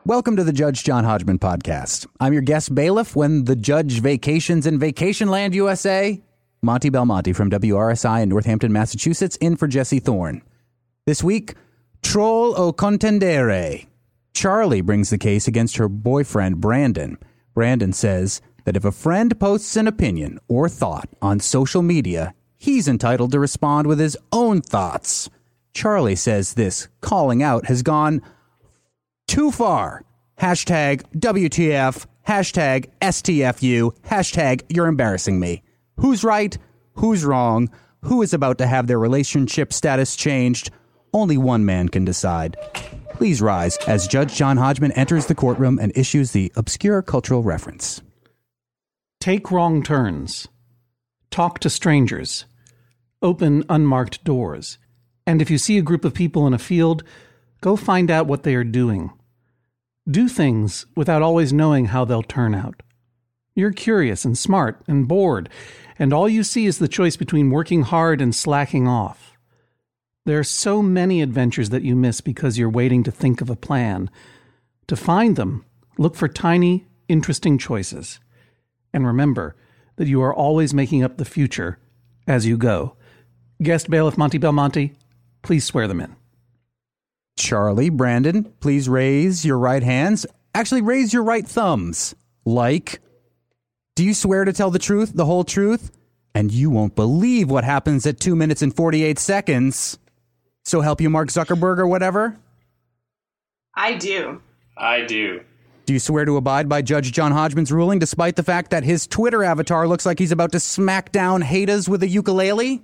Welcome to the Judge John Hodgman podcast. I'm your guest bailiff when the judge vacations in Vacation Land, USA. Monty Belmonte from WRSI in Northampton, Massachusetts, in for Jesse Thorne. This week, Troll o Contendere. Charlie brings the case against her boyfriend, Brandon. Brandon says that if a friend posts an opinion or thought on social media, he's entitled to respond with his own thoughts. Charlie says this calling out has gone too far. Hashtag WTF, hashtag STFU, hashtag you're embarrassing me. Who's right? Who's wrong? Who is about to have their relationship status changed? Only one man can decide. Please rise as Judge John Hodgman enters the courtroom and issues the obscure cultural reference. Take wrong turns. Talk to strangers. Open unmarked doors. And if you see a group of people in a field, go find out what they are doing. Do things without always knowing how they'll turn out. You're curious and smart and bored, and all you see is the choice between working hard and slacking off. There are so many adventures that you miss because you're waiting to think of a plan. To find them, look for tiny, interesting choices. And remember that you are always making up the future as you go. Guest bailiff Monty Belmonte, please swear them in. Charlie, Brandon, please raise your right hands. Actually, raise your right thumbs. Like, do you swear to tell the truth, the whole truth? And you won't believe what happens at 2 minutes and 48 seconds. So help you, Mark Zuckerberg or whatever? I do. Do you swear to abide by Judge John Hodgman's ruling despite the fact that his Twitter avatar looks like he's about to smack down haters with a ukulele?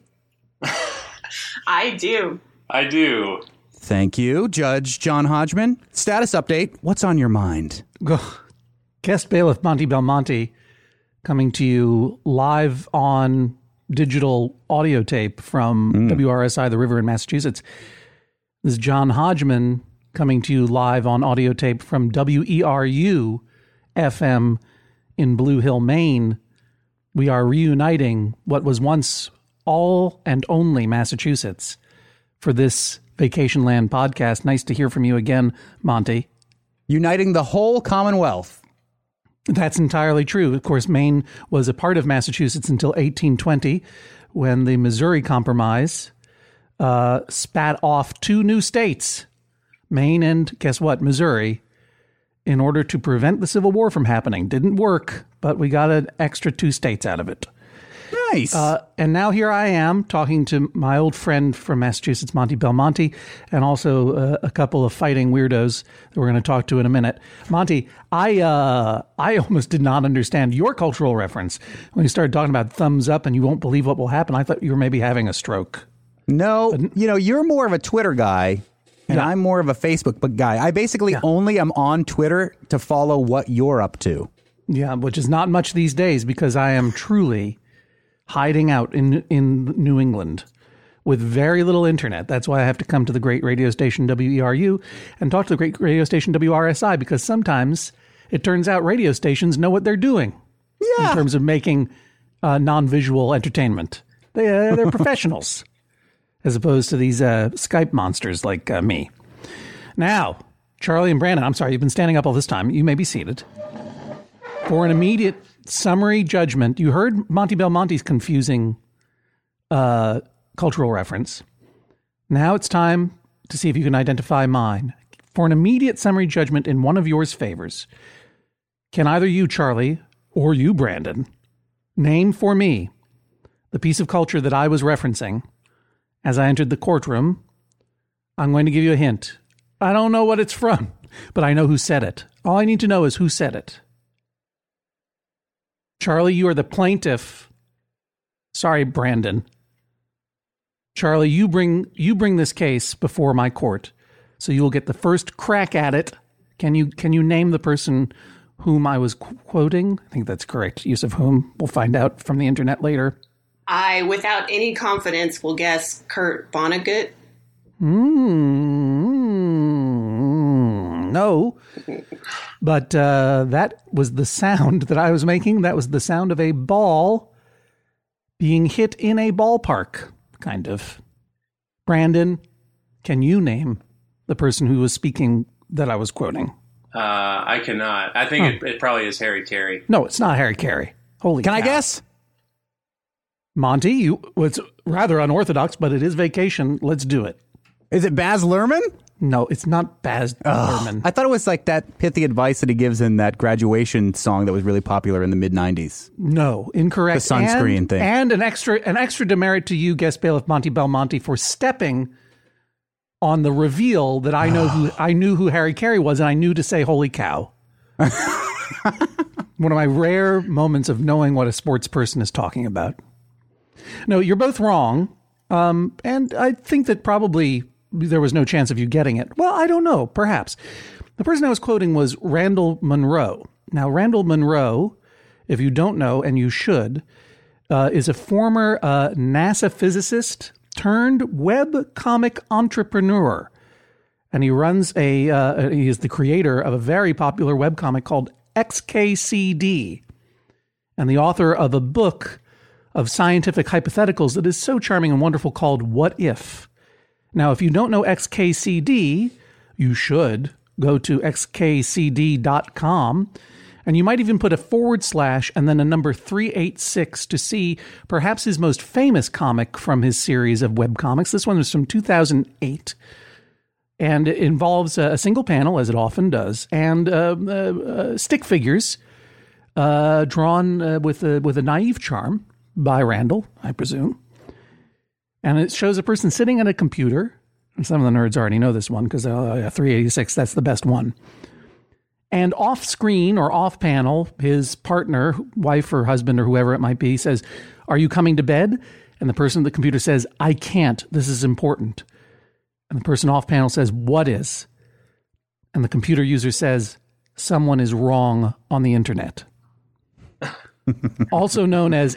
I do. Thank you, Judge John Hodgman. Status update. What's on your mind? Guest bailiff Monty Belmonte coming to you live on digital audio tape from WRSI, the River in Massachusetts. This is John Hodgman coming to you live on audio tape from WERU FM in Blue Hill, Maine. We are reuniting what was once all and only Massachusetts for this Vacation Land podcast. Nice to hear from you again, Monty. Uniting the whole Commonwealth. That's entirely true. Of course, Maine was a part of Massachusetts until 1820, when the Missouri Compromise spat off two new states, Maine and, guess what, Missouri, in order to prevent the Civil War from happening. Didn't work, but we got an extra 2 states out of it. Nice. And now here I am talking to my old friend from Massachusetts, Monty Belmonte, and also a couple of fighting weirdos that we're going to talk to in a minute. Monty, I almost did not understand your cultural reference when you started talking about thumbs up and you won't believe what will happen. I thought you were maybe having a stroke. No, you're more of a Twitter guy, and I'm more of a Facebook guy. I basically only am on Twitter to follow what you're up to. Yeah, which is not much these days because I am truly hiding out in New England with very little internet. That's why I have to come to the great radio station WERU and talk to the great radio station WRSI, because sometimes it turns out radio stations know what they're doing in terms of making non-visual entertainment. They're professionals as opposed to these Skype monsters like me. Now, Charlie and Brandon, I'm sorry, you've been standing up all this time. You may be seated. For an immediate summary judgment, you heard Monty Belmonte's confusing cultural reference. Now it's time to see if you can identify mine. For an immediate summary judgment in one of yours favors, can either you, Charlie, or you, Brandon, name for me the piece of culture that I was referencing as I entered the courtroom? I'm going to give you a hint. I don't know what it's from, but I know who said it. All I need to know is who said it. Charlie, you are the plaintiff. Sorry, Brandon. Charlie, you bring this case before my court, so you will get the first crack at it. Can you name the person whom I was quoting? I think that's correct. Use of whom we'll find out from the internet later. I, without any confidence, will guess Kurt Vonnegut. No. But that was the sound that I was making. That was the sound of a ball being hit in a ballpark, kind of. Brandon, can you name the person who was speaking that I was quoting? I cannot. I think it probably is Harry Carey. No, it's not Harry Carey. Holy Can cow. I guess? Monty, it's rather unorthodox, but it is Vacation. Let's do it. Is it Baz Luhrmann? No, it's not Baz Luhrmann. I thought it was like that pithy advice that he gives in that graduation song that was really popular in the mid-'90s. No, incorrect. The sunscreen thing. And an extra demerit to you, guest bailiff Monty Belmonte, for stepping on the reveal that I knew who Harry Carey was, and I knew to say "Holy cow." One of my rare moments of knowing what a sports person is talking about. No, you're both wrong, and I think that probably there was no chance of you getting it. Well, I don't know. Perhaps. The person I was quoting was Randall Munroe. Now, Randall Munroe, if you don't know, and you should, is a former NASA physicist turned web comic entrepreneur. And he runs he is the creator of a very popular webcomic called XKCD, and the author of a book of scientific hypotheticals that is so charming and wonderful called What If? Now, if you don't know XKCD, you should go to xkcd.com, and you might even put a / and then a number 386 to see perhaps his most famous comic from his series of webcomics. This one was from 2008. And it involves a single panel, as it often does, and stick figures drawn with a naive charm by Randall, I presume. And it shows a person sitting at a computer. And some of the nerds already know this one because 386, that's the best one. And off screen or off panel, his partner, wife or husband or whoever it might be, says, "Are you coming to bed?" And the person at the computer says, "I can't. This is important." And the person off panel says, "What is?" And the computer user says, "Someone is wrong on the internet." Also known as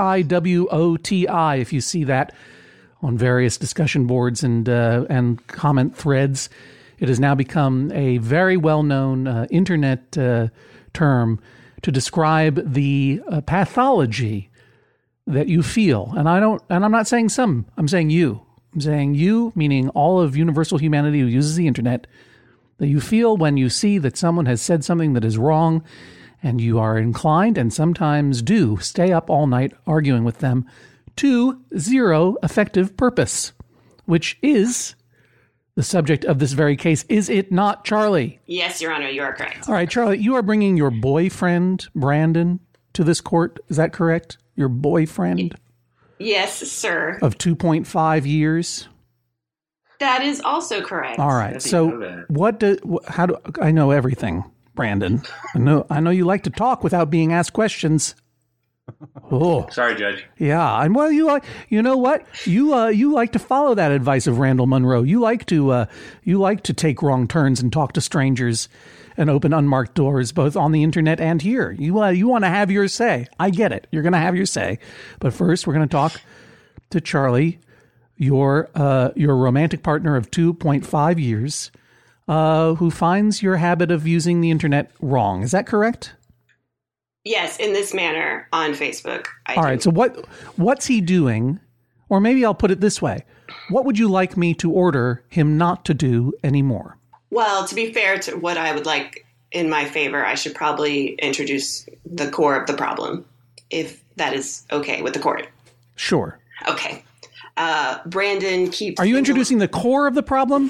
SIWOTI, if you see that on various discussion boards and comment threads. It has now become a very well-known internet term to describe the pathology that you feel. And I'm not saying some, I'm saying you. I'm saying you, meaning all of universal humanity who uses the internet, that you feel when you see that someone has said something that is wrong, and you are inclined and sometimes do stay up all night arguing with them to zero effective purpose, which is the subject of this very case. Is it not, Charlie? Yes, Your Honor, you are correct. All right, Charlie, you are bringing your boyfriend, Brandon, to this court. Is that correct? Your boyfriend? Yes, sir. Of 2.5 years? That is also correct. All right. So how do I know everything, Brandon? I know you like to talk without being asked questions. Oh, sorry, Judge. Yeah, and well, you know what? You like to follow that advice of Randall Munroe. You like to take wrong turns and talk to strangers and open unmarked doors, both on the internet and here. You want to have your say. I get it. You're going to have your say, but first, we're going to talk to Charlie, your romantic partner of 2.5 years, who finds your habit of using the internet wrong. Is that correct? Yes, in this manner on Facebook. All right. So what's he doing? Or maybe I'll put it this way. What would you like me to order him not to do anymore? Well, to be fair to what I would like in my favor, I should probably introduce the core of the problem, if that is okay with the court. Sure. Okay. Brandon keeps... Are you introducing the core of the problem?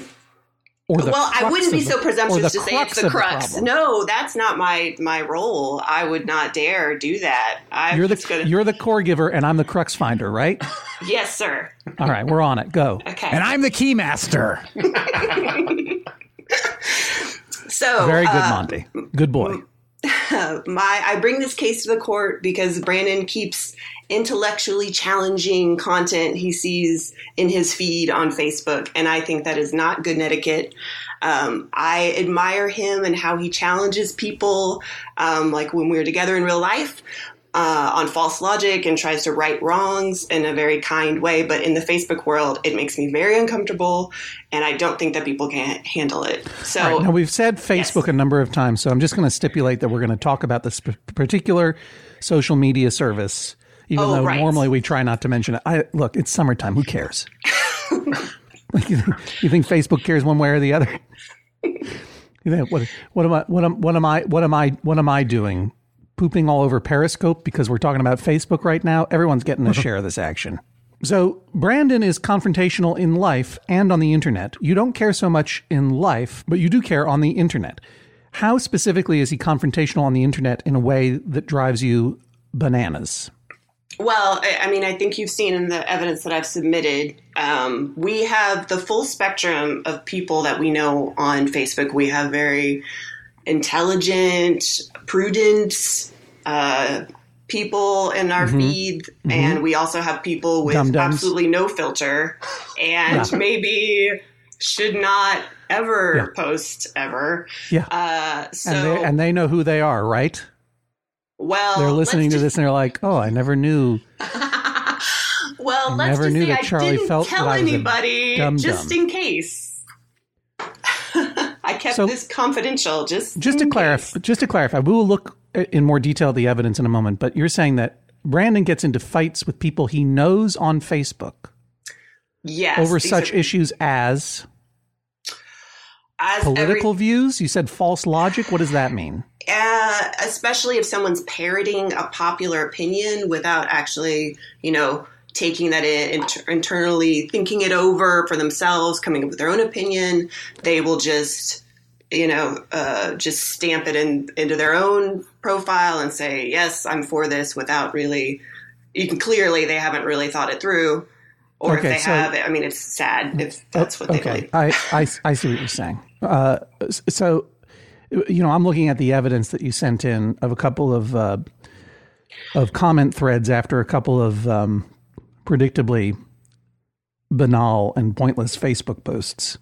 I wouldn't be so presumptuous to say it's the crux. No, that's not my role. I would not dare do that. You're the core giver, and I'm the crux finder, right? Yes, sir. All right, we're on it. Go. Okay. And I'm the key master. So very good, Monty. Good boy. I bring this case to the court because Brandon keeps intellectually challenging content he sees in his feed on Facebook, and I think that is not good etiquette. I admire him and how he challenges people, like when we were together in real life, on false logic and tries to right wrongs in a very kind way. But in the Facebook world, it makes me very uncomfortable, and I don't think that people can handle it. So all right, now we've said Facebook a number of times, so I'm just going to stipulate that we're going to talk about this particular social media service, even though normally we try not to mention it. Look, it's summertime. Who cares? You think Facebook cares one way or the other? What am I doing? Pooping all over Periscope because we're talking about Facebook right now? Everyone's getting a share of this action. So Brandon is confrontational in life and on the internet. You don't care so much in life, but you do care on the internet. How specifically is he confrontational on the internet in a way that drives you bananas? Well, I mean, I think you've seen in the evidence that I've submitted, we have the full spectrum of people that we know on Facebook. We have very intelligent, prudent people in our feed, and we also have people with Dum-dums. absolutely no filter and maybe should not ever post ever. Yeah. So And they know who they are, right? well, They're listening to this and they're like, "Oh, I never knew." Well, let's never just knew say that I Charlie didn't felt tell that I was a anybody dum-dum. just in case. I kept this confidential just to clarify, we will look in more detail at the evidence in a moment, but you're saying that Brandon gets into fights with people he knows on Facebook yes, over such issues as political views? You said false logic. What does that mean? Especially if someone's parroting a popular opinion without actually, taking that in, internally thinking it over for themselves, coming up with their own opinion, they will just, just stamp it into their own profile and say, yes, I'm for this without really, clearly they haven't really thought it through. Or if they have, I mean, it's sad if that's what they believe. I see what you're saying. So, I'm looking at the evidence that you sent in of a couple of comment threads after a couple of predictably banal and pointless Facebook posts.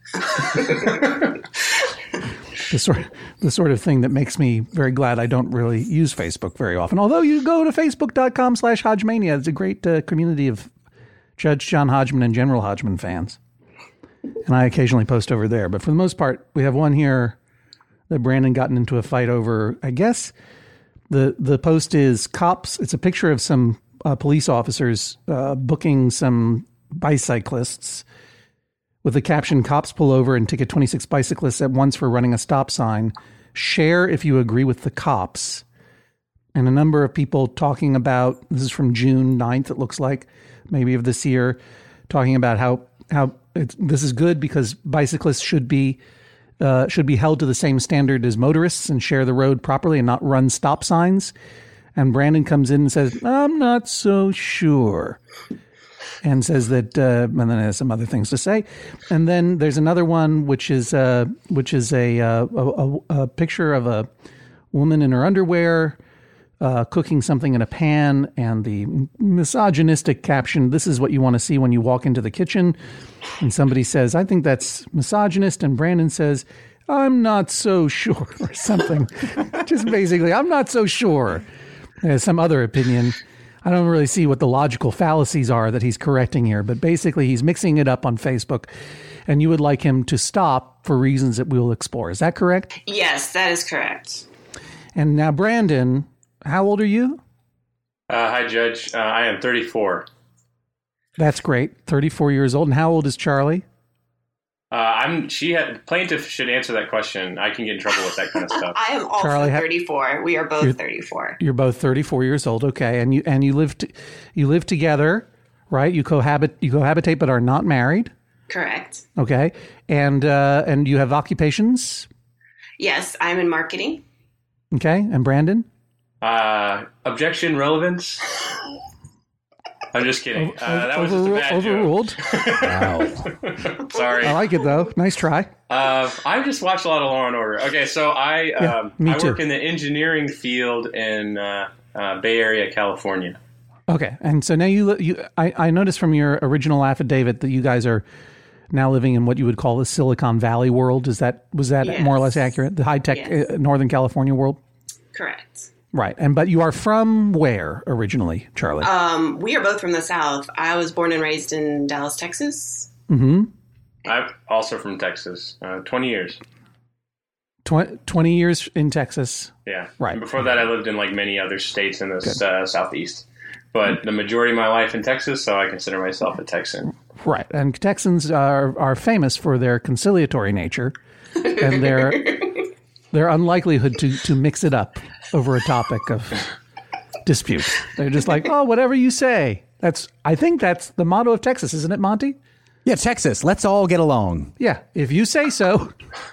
The sort of thing that makes me very glad I don't really use Facebook very often. Although you go to facebook.com/Hodgmania. It's a great community of Judge John Hodgman and General Hodgman fans. And I occasionally post over there. But for the most part, we have one here that Brandon gotten into a fight over. I guess the post is cops. It's a picture of some police officers booking some bicyclists with the caption, "Cops pull over and ticket 26 bicyclists at once for running a stop sign. Share if you agree with the cops." And a number of people talking about, this is from June 9th, it looks like, maybe of this year, talking about how this is good because bicyclists should be held to the same standard as motorists and share the road properly and not run stop signs. And Brandon comes in and says, "I'm not so sure," and says that, and then has some other things to say. And then there's another one, which is a picture of a woman in her underwear cooking something in a pan, and the misogynistic caption, "This is what you want to see when you walk into the kitchen." And somebody says, "I think that's misogynist," and Brandon says, "I'm not so sure," or something. Just basically, "I'm not so sure." There's some other opinion. I don't really see what the logical fallacies are that he's correcting here, but basically he's mixing it up on Facebook, and you would like him to stop for reasons that we will explore. Is that correct? Yes, that is correct. And now, Brandon, how old are you? Hi, Judge. I am 34. That's great. 34 years old. And how old is Charlie? Plaintiff should answer that question. I can get in trouble with that kind of stuff. I am also Charlie, 34. We are both 34. You're both 34 years old. Okay. And you live together, right? You cohabitate but are not married. Correct. Okay. And you have occupations? Yes, I'm in marketing. Okay. And Brandon? Objection, relevance. I'm just kidding. That was just a bad overruled. Wow. Sorry. I like it though. Nice try. I've just watched a lot of Law and Order. Okay, so I work in the engineering field in Bay Area, California. Okay, and so now I noticed from your original affidavit that you guys are now living in what you would call the Silicon Valley world. Was that Yes. more or less accurate? The high tech Northern California world. Correct. Right, but you are from where originally, Charlie? We are both from the South. I was born and raised in Dallas, Texas. Mm-hmm. I'm also from Texas. 20 years. 20 years in Texas. Yeah. Right. And before that, I lived in like many other states in the Southeast. But the majority of my life in Texas, so I consider myself a Texan. Right, and Texans are famous for their conciliatory nature and their unlikelihood to mix it up over a topic of dispute. They're just like, oh, whatever you say. I think that's the motto of Texas, isn't it, Monty? Yeah, Texas. Let's all get along. Yeah, if you say so.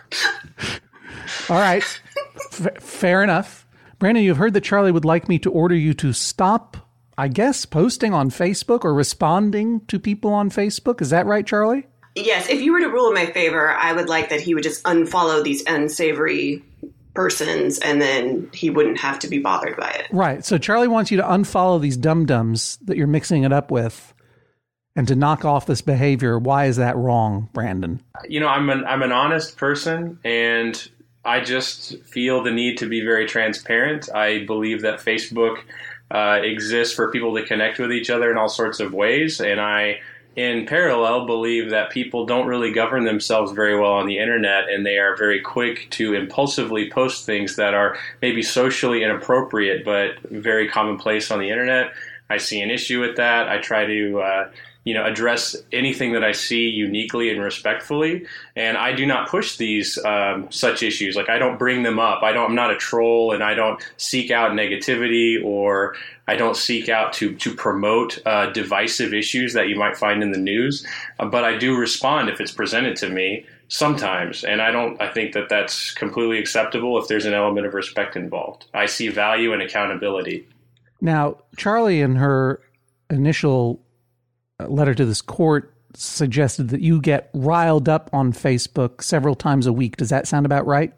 All right. Fair enough. Brandon, you've heard that Charlie would like me to order you to stop, I guess, posting on Facebook or responding to people on Facebook. Is that right, Charlie? Yes. If you were to rule in my favor, I would like that he would just unfollow these unsavory persons and then he wouldn't have to be bothered by it. Right. So Charlie wants you to unfollow these dum-dums that you're mixing it up with and to knock off this behavior. Why is that wrong, Brandon? I'm an honest person, and I just feel the need to be very transparent. I believe that Facebook exists for people to connect with each other in all sorts of ways, and I, in parallel, believe that people don't really govern themselves very well on the internet, and they are very quick to impulsively post things that are maybe socially inappropriate but very commonplace on the internet. I see an issue with that. I try to address anything that I see uniquely and respectfully. And I do not push these such issues. Like, I don't bring them up. I'm not a troll, and I don't seek out negativity, or I don't seek out to promote divisive issues that you might find in the news. But I do respond if it's presented to me sometimes. And I think that that's completely acceptable if there's an element of respect involved. I see value and accountability. Now, Charlie, in her initial letter to this court, suggested that you get riled up on Facebook several times a week. Does that sound about right?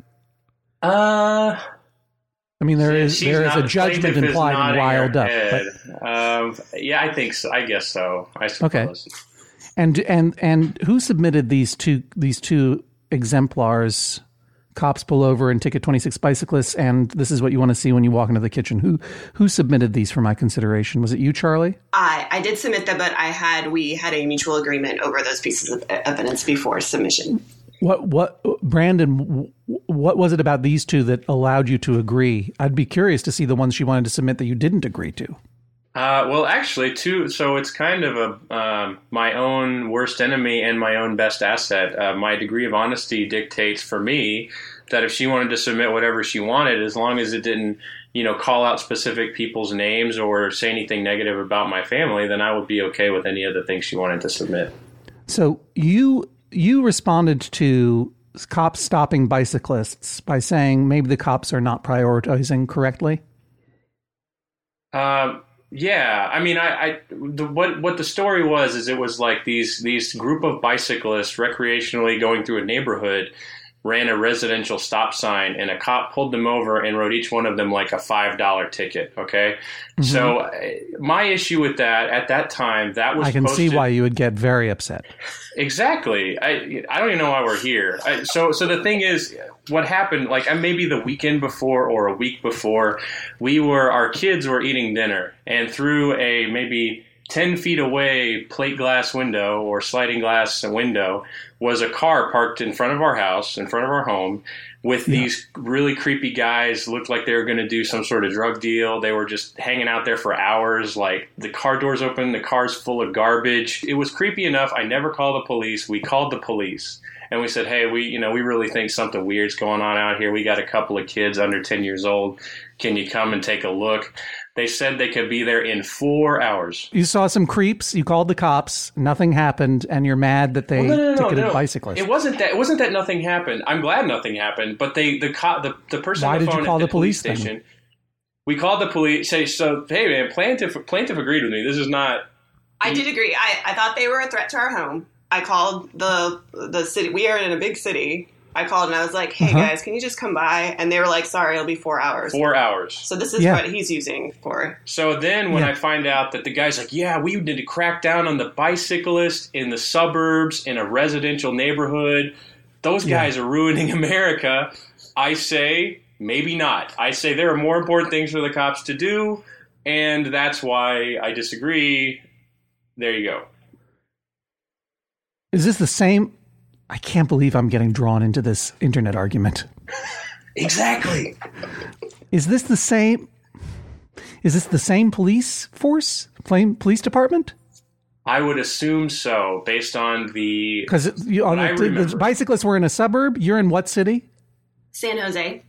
I mean, there is a judgment implied in riled up. Yeah, I think so. I guess so. I suppose. Okay. And who submitted these two exemplars? Cops pull over and ticket 26 bicyclists, and this is what you want to see when you walk into the kitchen. Who submitted these for my consideration? Was it you, Charlie? I did submit them, but we had a mutual agreement over those pieces of evidence before submission. What, Brandon, what was it about these two that allowed you to agree? I'd be curious to see the ones she wanted to submit that you didn't agree to. Well, actually, so it's kind of my own worst enemy and my own best asset. My degree of honesty dictates for me that if she wanted to submit whatever she wanted, as long as it didn't, call out specific people's names or say anything negative about my family, then I would be okay with any of the things she wanted to submit. So you responded to cops stopping bicyclists by saying maybe the cops are not prioritizing correctly? Yeah, I mean, what the story was is it was like these group of bicyclists recreationally going through a neighborhood ran a residential stop sign, and a cop pulled them over and wrote each one of them like a $5 ticket. Okay, So my issue with that at that time, that was I can see why you would get very upset. Exactly. I don't even know why we're here. So the thing is, what happened, like maybe the weekend before or a week before, our kids were eating dinner, and through a maybe 10 feet away plate glass window or sliding glass window was a car parked in front of our house, in front of our home, with these really creepy guys. Looked like they were going to do some sort of drug deal. They were just hanging out there for hours. Like, the car doors open, the car's full of garbage. It was creepy enough. I never called the police. We called the police. And we said, hey, we really think something weird's going on out here. We got a couple of kids under 10 years old. Can you come and take a look? They said they could be there in 4 hours. You saw some creeps. You called the cops. Nothing happened, and you're mad that they ticketed bicyclists. It wasn't that nothing happened. I'm glad nothing happened. But the person on the phone at the police station. Then? We called the police. So hey man, plaintiff agreed with me. This is not. I did agree. I thought they were a threat to our home. I called the city. We are in a big city. I called and I was like, hey, guys, can you just come by? And they were like, sorry, it'll be 4 hours. 4 hours. So this is what he's using for. So then when I find out that the guy's like, yeah, we need to crack down on the bicyclists in the suburbs, in a residential neighborhood. Those guys are ruining America. I say, maybe not. I say there are more important things for the cops to do, and that's why I disagree. There you go. Is this the same? I can't believe I'm getting drawn into this internet argument. Exactly. Is this the same police force? Police department? I would assume so, based on the... Because the bicyclists were in a suburb. You're in what city? San Jose.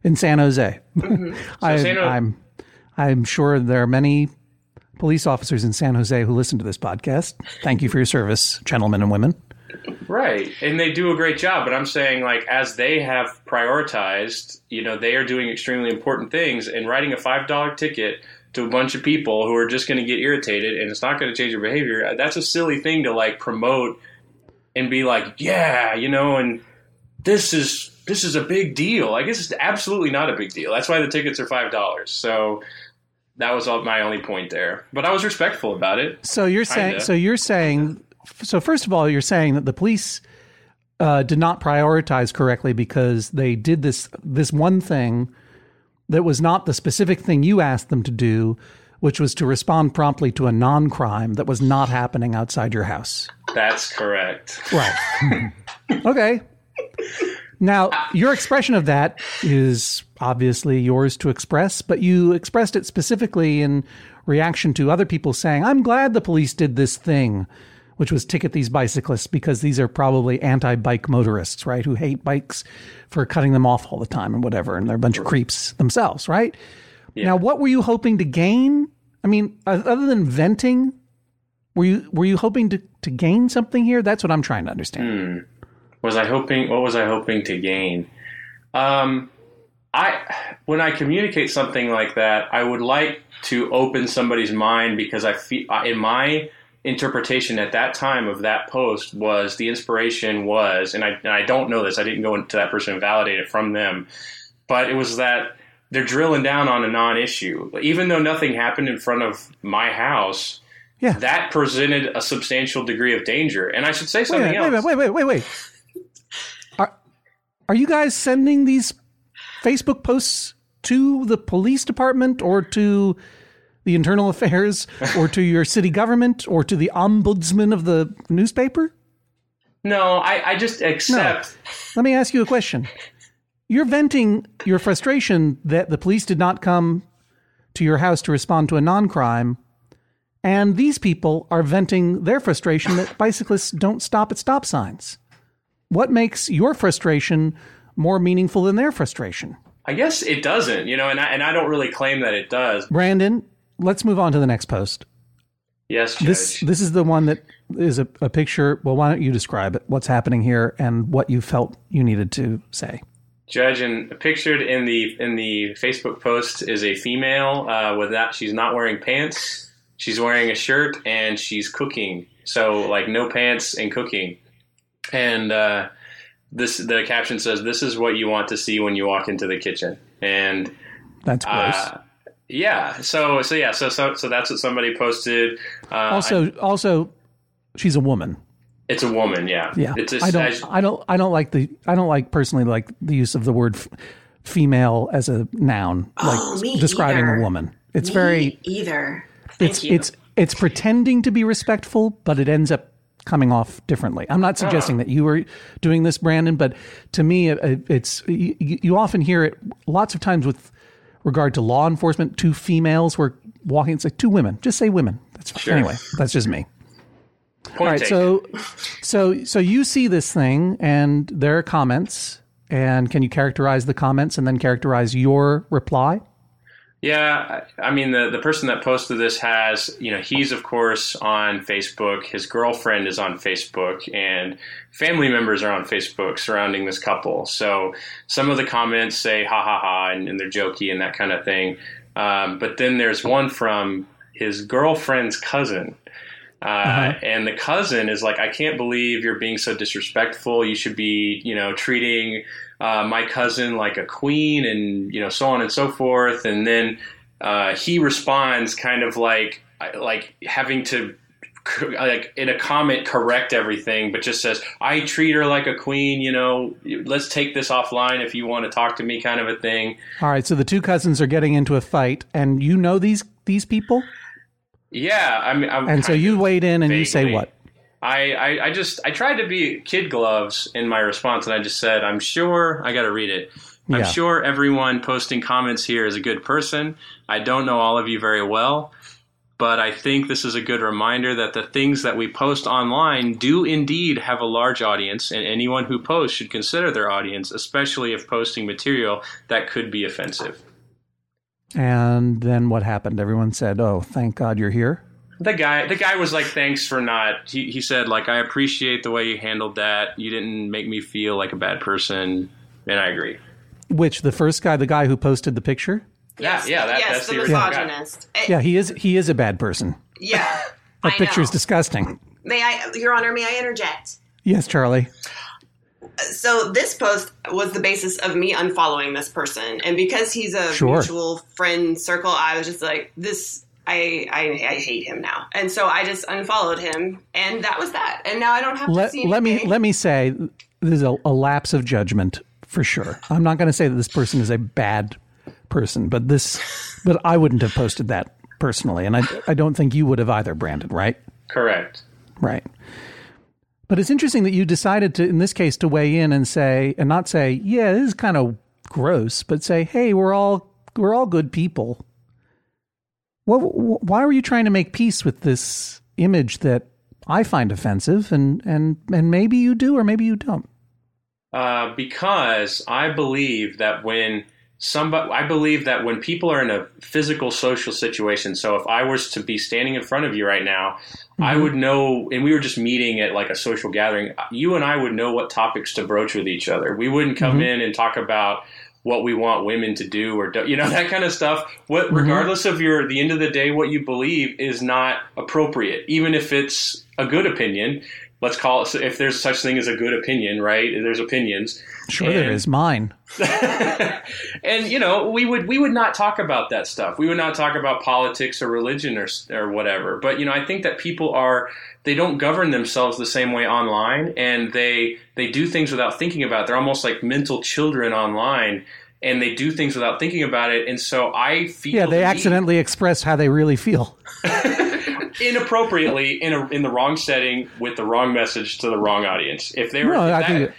In San Jose. Mm-hmm. I'm sure there are many police officers in San Jose who listen to this podcast. Thank you for your service, gentlemen and women. Right. And they do a great job. But I'm saying, like, as they have prioritized, they are doing extremely important things, and writing a $5 ticket to a bunch of people who are just going to get irritated and it's not going to change their behavior. That's a silly thing to like promote and be like, yeah, and this is a big deal. I guess it's absolutely not a big deal. That's why the tickets are $5. So that was my only point there. But I was respectful about it. So you're saying, first of all, you're saying that the police did not prioritize correctly because they did this one thing that was not the specific thing you asked them to do, which was to respond promptly to a non-crime that was not happening outside your house. That's correct. Right. Okay. Now, your expression of that is obviously yours to express, but you expressed it specifically in reaction to other people saying, I'm glad the police did this thing, which was ticket these bicyclists because these are probably anti-bike motorists, right, who hate bikes for cutting them off all the time and whatever, and they're a bunch of creeps themselves, right? Yeah. Now, what were you hoping to gain? I mean, other than venting, were you hoping to gain something here? That's what I'm trying to understand. What was I hoping to gain? When I communicate something like that, I would like to open somebody's mind because I feel in my interpretation at that time of that post was the inspiration was, and I don't know this, I didn't go into that person and validate it from them, but it was that they're drilling down on a non-issue. Even though nothing happened in front of my house, that presented a substantial degree of danger. And I should say something else. Wait. Are you guys sending these Facebook posts to the police department or to the internal affairs or to your city government or to the ombudsman of the newspaper? No, I just accept. No. Let me ask you a question. You're venting your frustration that the police did not come to your house to respond to a non-crime, and these people are venting their frustration that bicyclists don't stop at stop signs. What makes your frustration more meaningful than their frustration? I guess it doesn't, and I don't really claim that it does. Brandon, let's move on to the next post. Yes, Judge. This is the one that is a picture. Well, why don't you describe it? What's happening here and what you felt you needed to say? Judge, and pictured in the Facebook post is a female with that. She's not wearing pants. She's wearing a shirt and she's cooking. So like no pants and cooking. And the caption says, "This is what you want to see when you walk into the kitchen." And that's gross. Yeah. So that's what somebody posted. Also, she's a woman. It's a woman. Yeah. Yeah. I don't like personally like the use of the word female as a noun, like describing a woman. It's It's pretending to be respectful, but it ends up coming off differently. I'm not suggesting that you were doing this, Brandon, but to me, it's you often hear it lots of times with regard to law enforcement. Two females were walking. It's like two women. Just say women. That's fine. Sure. Anyway. That's just me. All right. So you see this thing, and there are comments. And can you characterize the comments and then characterize your reply? Yeah, I mean, the person that posted this has, he's, of course, on Facebook. His girlfriend is on Facebook, and family members are on Facebook surrounding this couple. So some of the comments say, ha, ha, ha, and they're jokey and that kind of thing. But then there's one from his girlfriend's cousin. And the cousin is like, I can't believe you're being so disrespectful. You should be, treating my cousin like a queen and, so on and so forth. And then he responds kind of like having to, like in a comment, correct everything, but just says, I treat her like a queen, let's take this offline if you want to talk to me, kind of a thing. All right. So the two cousins are getting into a fight, and these people? Yeah. And so you weighed in and vaguely. You say what? I tried to be kid gloves in my response, and I just said, I'm sure, I got to read it. I'm sure everyone posting comments here is a good person. I don't know all of you very well, but I think this is a good reminder that the things that we post online do indeed have a large audience, and anyone who posts should consider their audience, especially if posting material that could be offensive. And then what happened? Everyone said, "Oh, thank God you're here." The guy was like, thanks for not, he said, like, I appreciate the way you handled that. You didn't make me feel like a bad person. And I agree. Which, the first guy, the guy who posted the picture? Yes, that's the the original misogynist. Yeah, he is a bad person. Yeah. That picture's disgusting. Your Honor, may I interject? Yes, Charlie. So this post was the basis of me unfollowing this person. And because he's a mutual friend circle, I was just like, I hate him now. And so I just unfollowed him, and that was that. And now I don't have to see anything. Let me say, there's a lapse of judgment for sure. I'm not going to say that this person is a bad person, but I wouldn't have posted that personally. And I don't think you would have either, Brandon, right? Correct. Right. But it's interesting that you decided to, in this case, to weigh in and not say, yeah, this is kind of gross, but say, hey, we're all good people. Well, why were you trying to make peace with this image that I find offensive, and maybe you do or maybe you don't? Because I believe that when people are in a physical social situation, so if I was to be standing in front of you right now, mm-hmm. I would know, and we were just meeting at like a social gathering, you and I would know what topics to broach with each other. We wouldn't come mm-hmm. in and talk about what we want women to do or that kind of stuff. Mm-hmm. Regardless of the end of the day, what you believe is not appropriate, even if it's a good opinion. Let's call it, if there's such thing as a good opinion, right? There's opinions. Sure, there is. Mine. And we would not talk about that stuff. We would not talk about politics or religion or whatever. But I think that people they don't govern themselves the same way online, and they do things without thinking about it. They're almost like mental children online, and they do things without thinking about it. And so I feel they accidentally express how they really feel. Inappropriately in the wrong setting with the wrong message to the wrong audience. If they were, go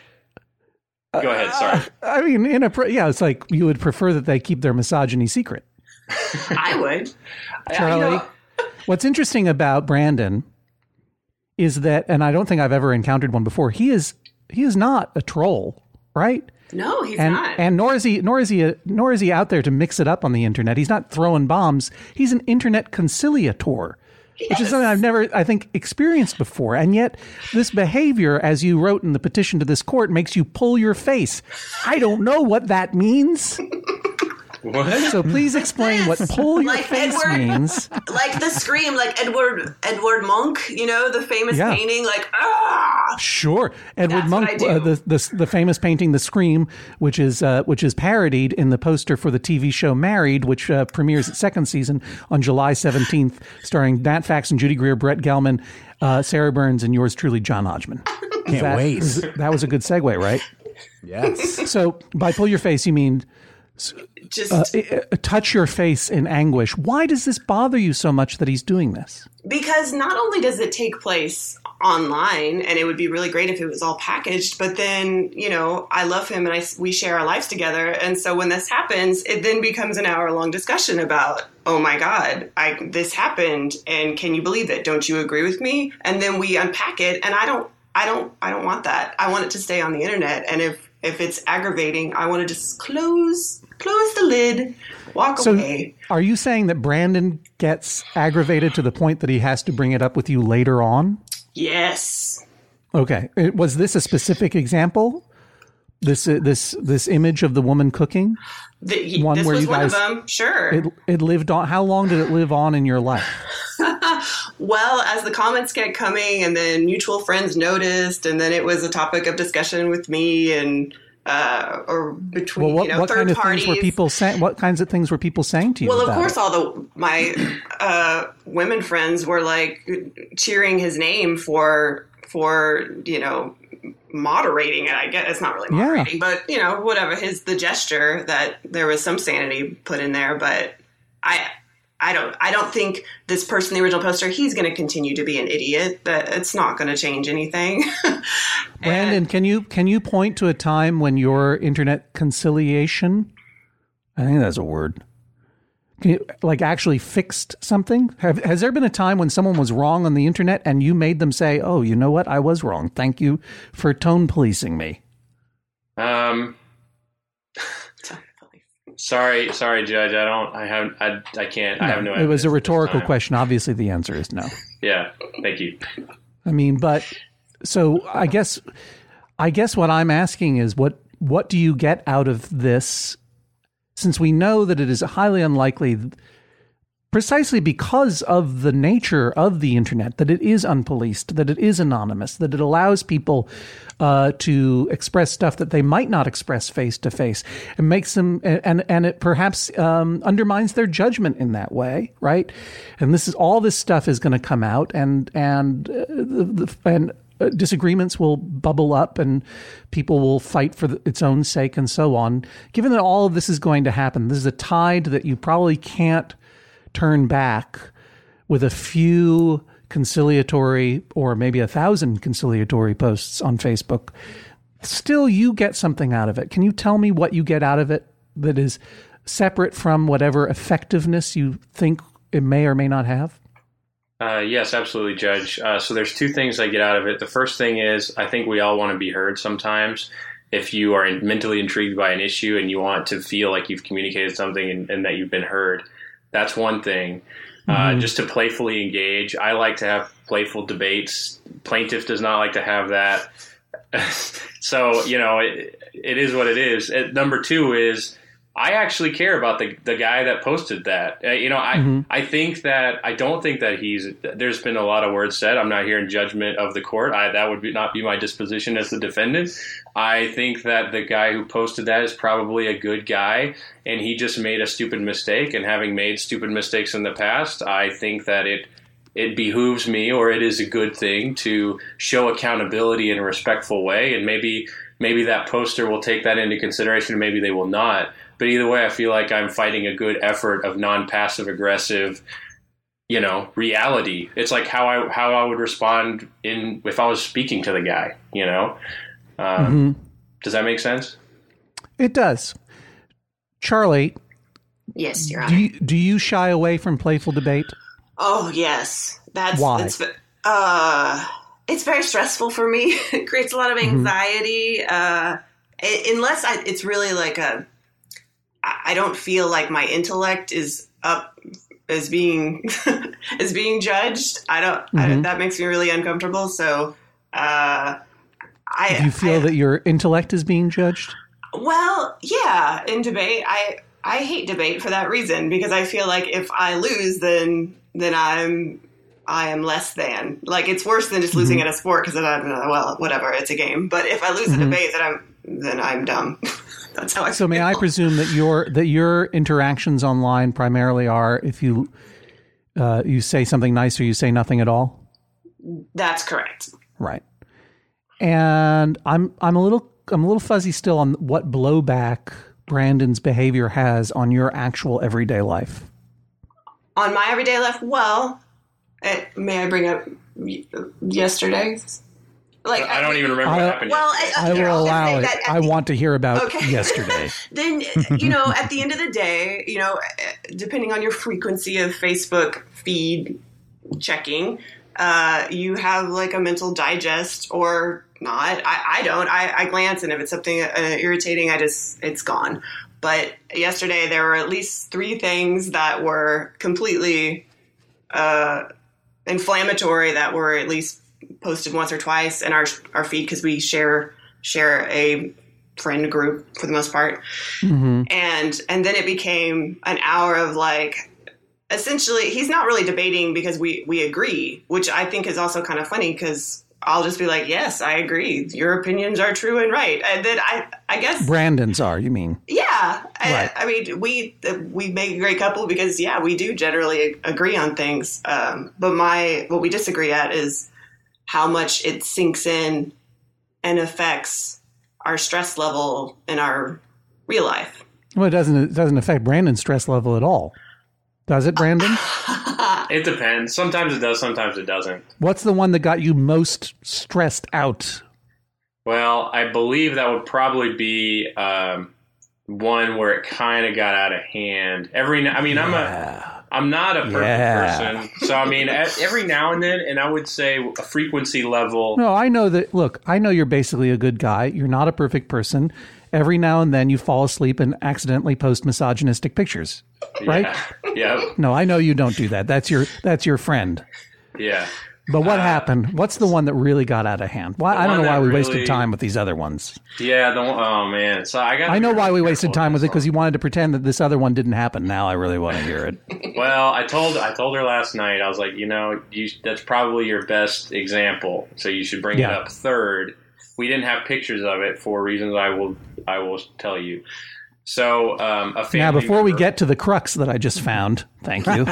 ahead. Sorry. I mean, it's like you would prefer that they keep their misogyny secret. I would. Charlie, what's interesting about Brandon is that, and I don't think I've ever encountered one before, he is not a troll, right? No, he's not. And nor is he out there to mix it up on the internet. He's not throwing bombs. He's an internet conciliator. Yes. Which is something I've never, I think, experienced before. And yet this behavior, as you wrote in the petition to this court, makes you pull your face. I don't know what that means. What? So please explain what pull your face means. Like the scream, like Edward Munch, the famous painting, like, ah! Sure. Edward Munch, the famous painting, The Scream, which is parodied in the poster for the TV show Married, which premieres its second season on July 17th, starring Nat Fax and Judy Greer, Brett Gelman, Sarah Burns, and yours truly, John Hodgman. Can't wait. That was a good segue, right? Yes. So by pull your face, you mean just touch your face in anguish. Why does this bother you so much that he's doing this? Because not only does it take place online, and it would be really great if it was all packaged, but then, I love him and we share our lives together. And so when this happens, it then becomes an hour-long discussion about, oh my God, this happened, and can you believe it? Don't you agree with me? And then we unpack it, and I don't want that. I want it to stay on the internet. And if it's aggravating, I want to just close the lid, walk away. Are you saying that Brandon gets aggravated to the point that he has to bring it up with you later on? Yes. Okay. Was this a specific example? This image of the woman cooking? This was one of them. Sure. It lived on. How long did it live on in your life? Well, as the comments kept coming, and then mutual friends noticed, and then it was a topic of discussion with me and or between what third kind of parties. Things were people saying? What kinds of things were people saying to you? Well, of course, my women friends were like cheering his name for moderating it. I guess it's not really moderating, but whatever, the gesture that there was some sanity put in there. But I don't think this person, the original poster, he's going to continue to be an idiot. That it's not going to change anything. Brandon, can you point to a time when your internet conciliation, I think that's a word, Can you, like, actually fixed something? Has there been a time when someone was wrong on the internet and you made them say, "Oh, you know what? I was wrong. Thank you for tone policing me"? Sorry, Judge. I can't. I have no. It was a rhetorical question. Obviously, the answer is no. Yeah. Thank you. I mean, but so I guess what I'm asking is what do you get out of this? Since we know that it is highly unlikely, precisely because of the nature of the internet, that it is unpoliced, that it is anonymous, that it allows people to express stuff that they might not express face to face. It makes them, and it perhaps undermines their judgment in that way, right? And all this stuff is going to come out, and disagreements will bubble up and people will fight for its own sake and so on. Given that all of this is going to happen, this is a tide that you probably can't turn back with a few conciliatory or maybe 1,000 conciliatory posts on Facebook. Still, you get something out of it. Can you tell me what you get out of it that is separate from whatever effectiveness you think it may or may not have? Yes, absolutely, Judge. So there's two things I get out of it. The first thing is I think we all want to be heard sometimes. If you are mentally intrigued by an issue and you want to feel like you've communicated something and that you've been heard, that's one thing. Just to playfully engage. I like to have playful debates. Plaintiff does not like to have that. So, it is what it is. Number two is I actually care about the guy that posted that. I think that I don't think that there's been a lot of words said. I'm not here in judgment of the court. That would not be my disposition as the defendant. I think that the guy who posted that is probably a good guy, and he just made a stupid mistake. And having made stupid mistakes in the past, I think that it behooves me, or it is a good thing to show accountability in a respectful way. And maybe that poster will take that into consideration, and maybe they will not. But either way, I feel like I'm fighting a good effort of non-passive aggressive, reality. It's like how I would respond if I was speaking to the guy, Does that make sense? It does. Charlie. Yes, Your Honor. Do you shy away from playful debate? Oh, yes. Why? It's very stressful for me. It creates a lot of anxiety. Unless it's really like I don't feel like my intellect is up as being judged. That makes me really uncomfortable. So, do you feel that your intellect is being judged? Well, yeah. In debate, I hate debate for that reason, because I feel like if I lose, then I am less than. Like, it's worse than just losing at a sport, because well, whatever, it's a game. But if I lose a debate, then I'm dumb. That's how I feel. So may I presume that your interactions online primarily are if you say something nice or you say nothing at all? That's correct. Right. And I'm a little fuzzy still on what blowback Brandon's behavior has on your actual everyday life. On my everyday life, well, may I bring up yesterday? Like, I don't even remember what happened. Well, I will allow it. I want to hear about yesterday. Then, at the end of the day, depending on your frequency of Facebook feed checking, you have like a mental digest or not. I don't. I glance, and if it's something irritating, it's gone. But yesterday there were at least 3 things that were completely inflammatory that were at least posted once or twice in our feed, because we share a friend group for the most part. And then it became an hour of like, essentially, he's not really debating because we agree, which I think is also kind of funny, because I'll just be like, yes, I agree. Your opinions are true and right. And then I guess Brandon's are, you mean? Yeah. Right. I mean, we make a great couple because, yeah, we do generally agree on things. But what we disagree at is how much it sinks in and affects our stress level in our real life. Well, it doesn't affect Brandon's stress level at all. Does it, Brandon? It depends. Sometimes it does, sometimes it doesn't. What's the one that got you most stressed out? Well, I believe that would probably be one where it kind of got out of hand. I'm not a perfect person. So, I mean, every now and then, and I would say a frequency level. No, I know that. Look, I know you're basically a good guy. You're not a perfect person. Every now and then you fall asleep and accidentally post misogynistic pictures, right? Yeah. No, I know you don't do that. That's your friend. Yeah. But what happened? What's the one that really got out of hand? Why? I don't know why we wasted time with these other ones. Yeah. Oh man. So I know why we wasted time with it, because you wanted to pretend that this other one didn't happen. Now I really want to hear it. Well, I told her last night. I was like, that's probably your best example. So you should bring it up third. We didn't have pictures of it for reasons I will tell you. So a family. Now, before we get to the crux that I just found, thank you.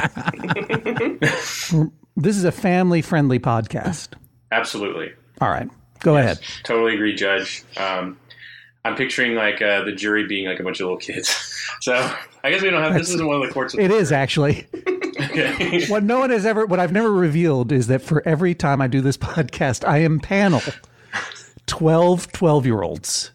This is a family-friendly podcast. Absolutely. All right. Go ahead. Totally agree, Judge. I'm picturing like the jury being like a bunch of little kids. So I guess we don't have. This isn't one of the courts. It is actually. Okay. What I've never revealed is that for every time I do this podcast, I impanel 12-year-olds.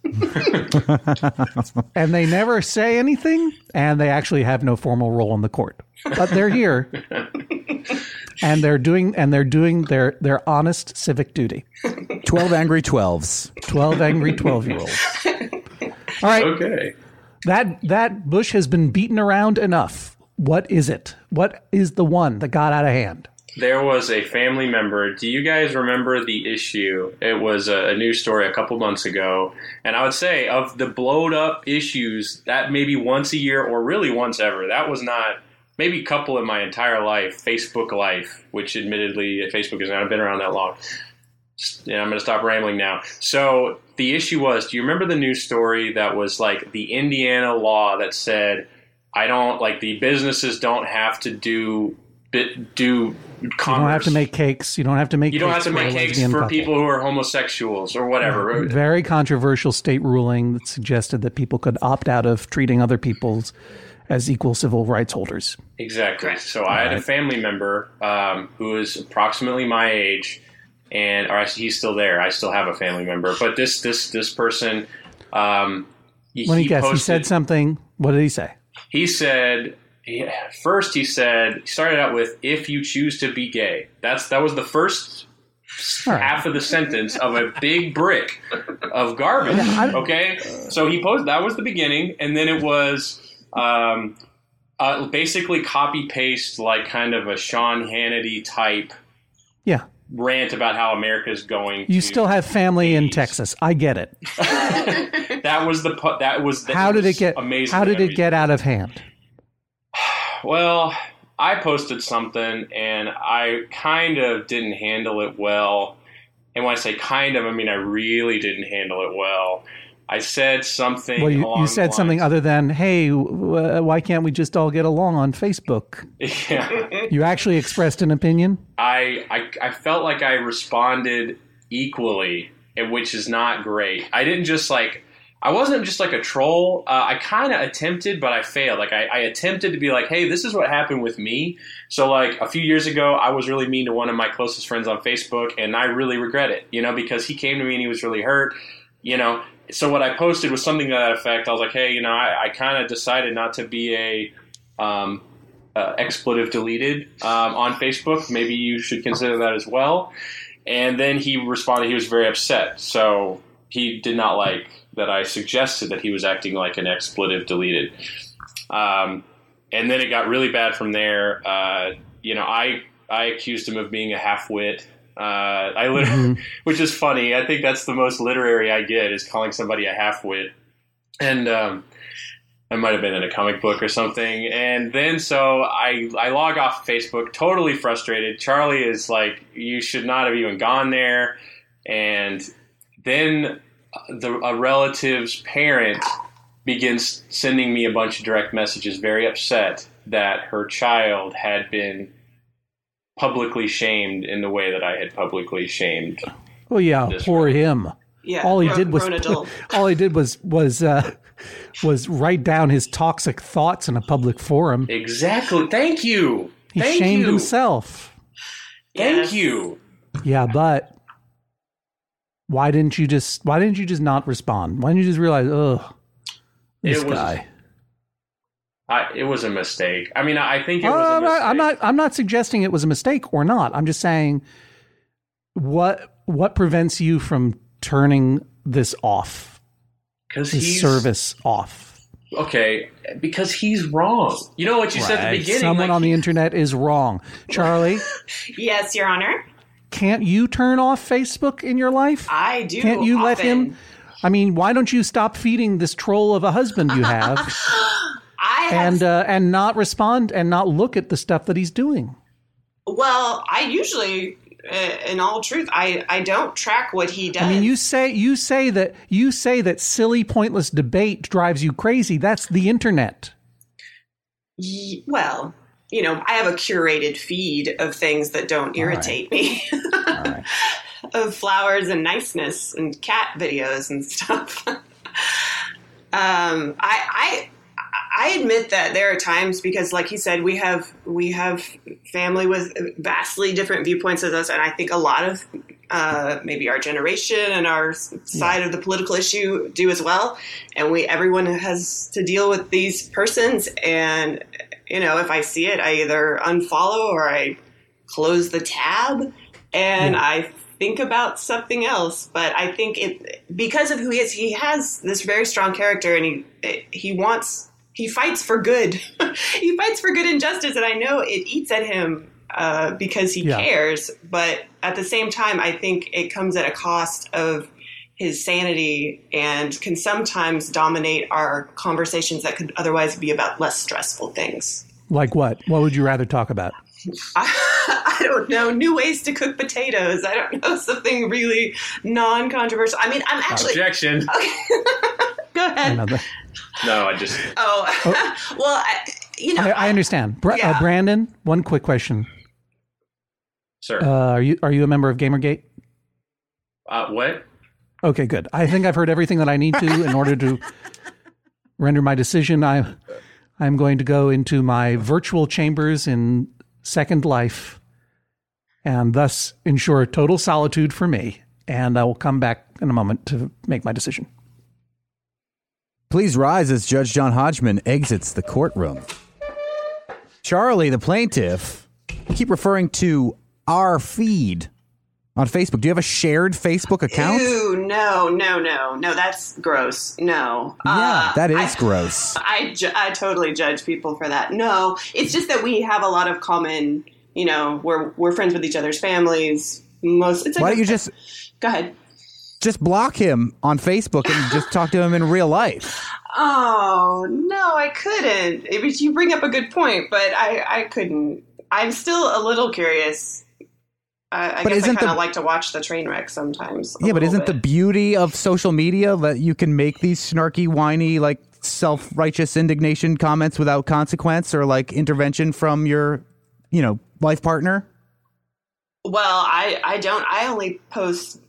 And they never say anything, and they actually have no formal role in the court. But they're here. And they're doing their honest civic duty. 12 angry 12s. 12 angry 12-year-olds. All right. Okay. That bush has been beaten around enough. What is it? What is the one that got out of hand? There was a family member. Do you guys remember the issue? It was a news story a couple months ago. And I would say of the blowed up issues, that maybe once a year or really once ever, that was not maybe a couple in my entire life, Facebook life, which admittedly Facebook has not been around that long. And I'm going to stop rambling now. So the issue was, do you remember the news story that was like the Indiana law that said, the businesses don't have to do commerce. You don't have to make cakes. You don't have to make cakes for people who are homosexuals or whatever. Very controversial state ruling that suggested that people could opt out of treating other people as equal civil rights holders. Exactly. So I had a family member who is approximately my age, he's still there. I still have a family member, but this person. He said something. What did he say? He said. First, he started out with, if you choose to be gay. That was the first half of the sentence of a big brick of garbage. Okay? So he posted, that was the beginning, and then it was basically copy-paste, like kind of a Sean Hannity type rant about how America's going You still have family in Texas. I get it. How did it get out of hand? Well, I posted something, and I kind of didn't handle it well. And when I say kind of, I mean I really didn't handle it well. I said something you said something other than, hey, why can't we just all get along on Facebook? Yeah. You actually expressed an opinion? I felt like I responded equally, which is not great. I wasn't just like a troll. I kind of attempted, but I failed. Like I attempted to be like, hey, this is what happened with me. So like a few years ago, I was really mean to one of my closest friends on Facebook, and I really regret it, because he came to me and he was really hurt, So what I posted was something to that effect. I was like, hey, I kind of decided not to be a expletive deleted on Facebook. Maybe you should consider that as well. And then he responded. He was very upset. So he did not like that I suggested that he was acting like an expletive deleted. And then it got really bad from there. I accused him of being a half-wit. I literally, which is funny. I think that's the most literary I get, is calling somebody a half-wit. And I might have been in a comic book or something. And then so I log off Facebook, totally frustrated. Charlie is like, you should not have even gone there. And then a relative's parent begins sending me a bunch of direct messages, very upset that her child had been publicly shamed in the way that I had publicly shamed. Oh yeah, poor him. Yeah, all he did was write down his toxic thoughts in a public forum. Exactly. Thank you. He shamed himself. Thank you. Yeah, but why didn't you just not respond? Why didn't you just realize, This guy. It was a mistake. I mean, I think it was a mistake. I'm not suggesting it was a mistake or not. I'm just saying what prevents you from turning this off? Because his service off. Okay, because he's wrong. You know what you said at the beginning? Someone on the internet is wrong. Charlie? Yes, Your Honor. Can't you turn off Facebook in your life? I do. Can't you often. let him? I mean, why don't you stop feeding this troll of a husband you have? And not respond and not look at the stuff that he's doing. Well, I usually, in all truth, I don't track what he does. I mean, you say that silly, pointless debate drives you crazy. That's the internet. Well, you know, I have a curated feed of things that don't irritate me. All right. Of flowers and niceness and cat videos and stuff. I admit that there are times because, like he said, we have family with vastly different viewpoints as us, and I think a lot of maybe our generation and our side of the political issue do as well. And everyone has to deal with these persons, and you know, if I see it, I either unfollow or I close the tab, and I think about something else. But I think because of who he is, he has this very strong character, and he fights for good. He fights for good and justice, and I know it eats at him because he cares. But at the same time, I think it comes at a cost of his sanity and can sometimes dominate our conversations that could otherwise be about less stressful things. Like what? What would you rather talk about? I don't know. New ways to cook potatoes. I don't know. Something really non-controversial. I mean, I'm actually... Objection. Okay. Go ahead. No, I just... Well, I understand. Brandon, one quick question. Sir. Are you a member of Gamergate? What? Okay, good. I think I've heard everything that I need to in order to render my decision. I'm going to go into my virtual chambers in Second Life and thus ensure total solitude for me. And I will come back in a moment to make my decision. Please rise as Judge John Hodgman exits the courtroom. Charlie, the plaintiff, keep referring to our feed on Facebook. Do you have a shared Facebook account? Ew, no, that's gross. No. Yeah, that is gross. I totally judge people for that. No, it's just that we have a lot of common, you know, we're friends with each other's families. Why don't you just... Go ahead. Just block him on Facebook and just talk to him in real life. Oh, no, I couldn't. You bring up a good point, but I couldn't. I'm still a little curious. I guess I kind of like to watch the train wreck sometimes. Yeah, but isn't the beauty of social media that you can make these snarky, whiny, like self-righteous indignation comments without consequence or like intervention from your, life partner? Well, I don't. I only post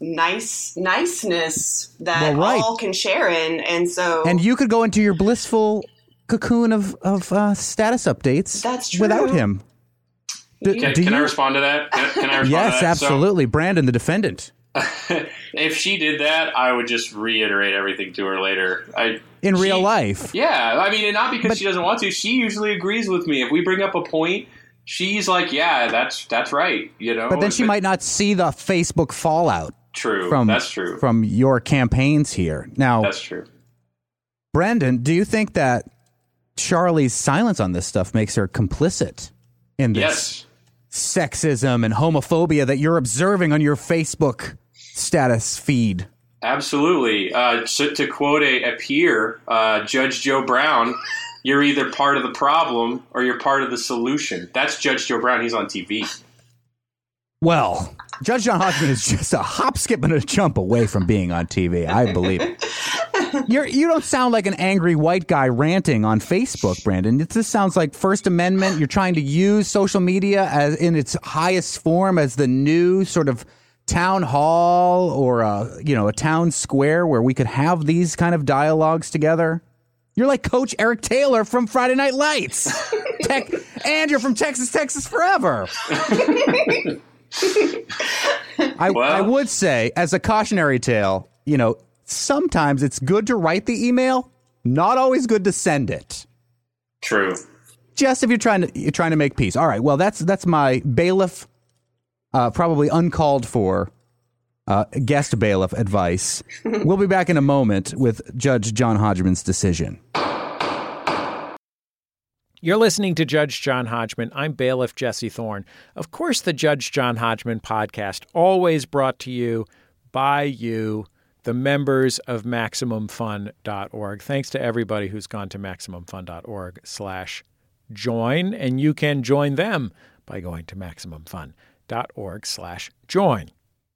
niceness that all can share in, and so. And you could go into your blissful cocoon of status updates. That's true. Without him. Can I respond to that? Can I respond to that? Yes, absolutely. So, Brandon, the defendant. If she did that, I would just reiterate everything to her later. In real life? Yeah. I mean, and not because she doesn't want to. She usually agrees with me. If we bring up a point, she's like, yeah, that's right. But then she might not see the Facebook fallout. True. That's true. From your campaigns here. Now, that's true. Brandon, do you think that Charlie's silence on this stuff makes her complicit in this sexism and homophobia that you're observing on your Facebook status feed? Absolutely. To quote a peer, Judge Joe Brown, you're either part of the problem or you're part of the solution. That's Judge Joe Brown. He's on TV. Well, Judge John Hodgman is just a hop, skip, and a jump away from being on TV. I believe it. You don't sound like an angry white guy ranting on Facebook, Brandon. This sounds like First Amendment. You're trying to use social media as in its highest form as the new sort of town hall or a town square where we could have these kind of dialogues together. You're like Coach Eric Taylor from Friday Night Lights. And you're from Texas Forever. I would say, as a cautionary tale, sometimes it's good to write the email not always good to send it. True. Just if you're trying to make peace. All right. Well, that's my bailiff, probably uncalled for guest bailiff advice. We'll be back in a moment with Judge John Hodgman's decision. You're listening to Judge John Hodgman. I'm bailiff Jesse Thorne. Of course, the Judge John Hodgman podcast, always brought to you by you, the members of MaximumFun.org. Thanks to everybody who's gone to MaximumFun.org/join, and you can join them by going to MaximumFun.org/join.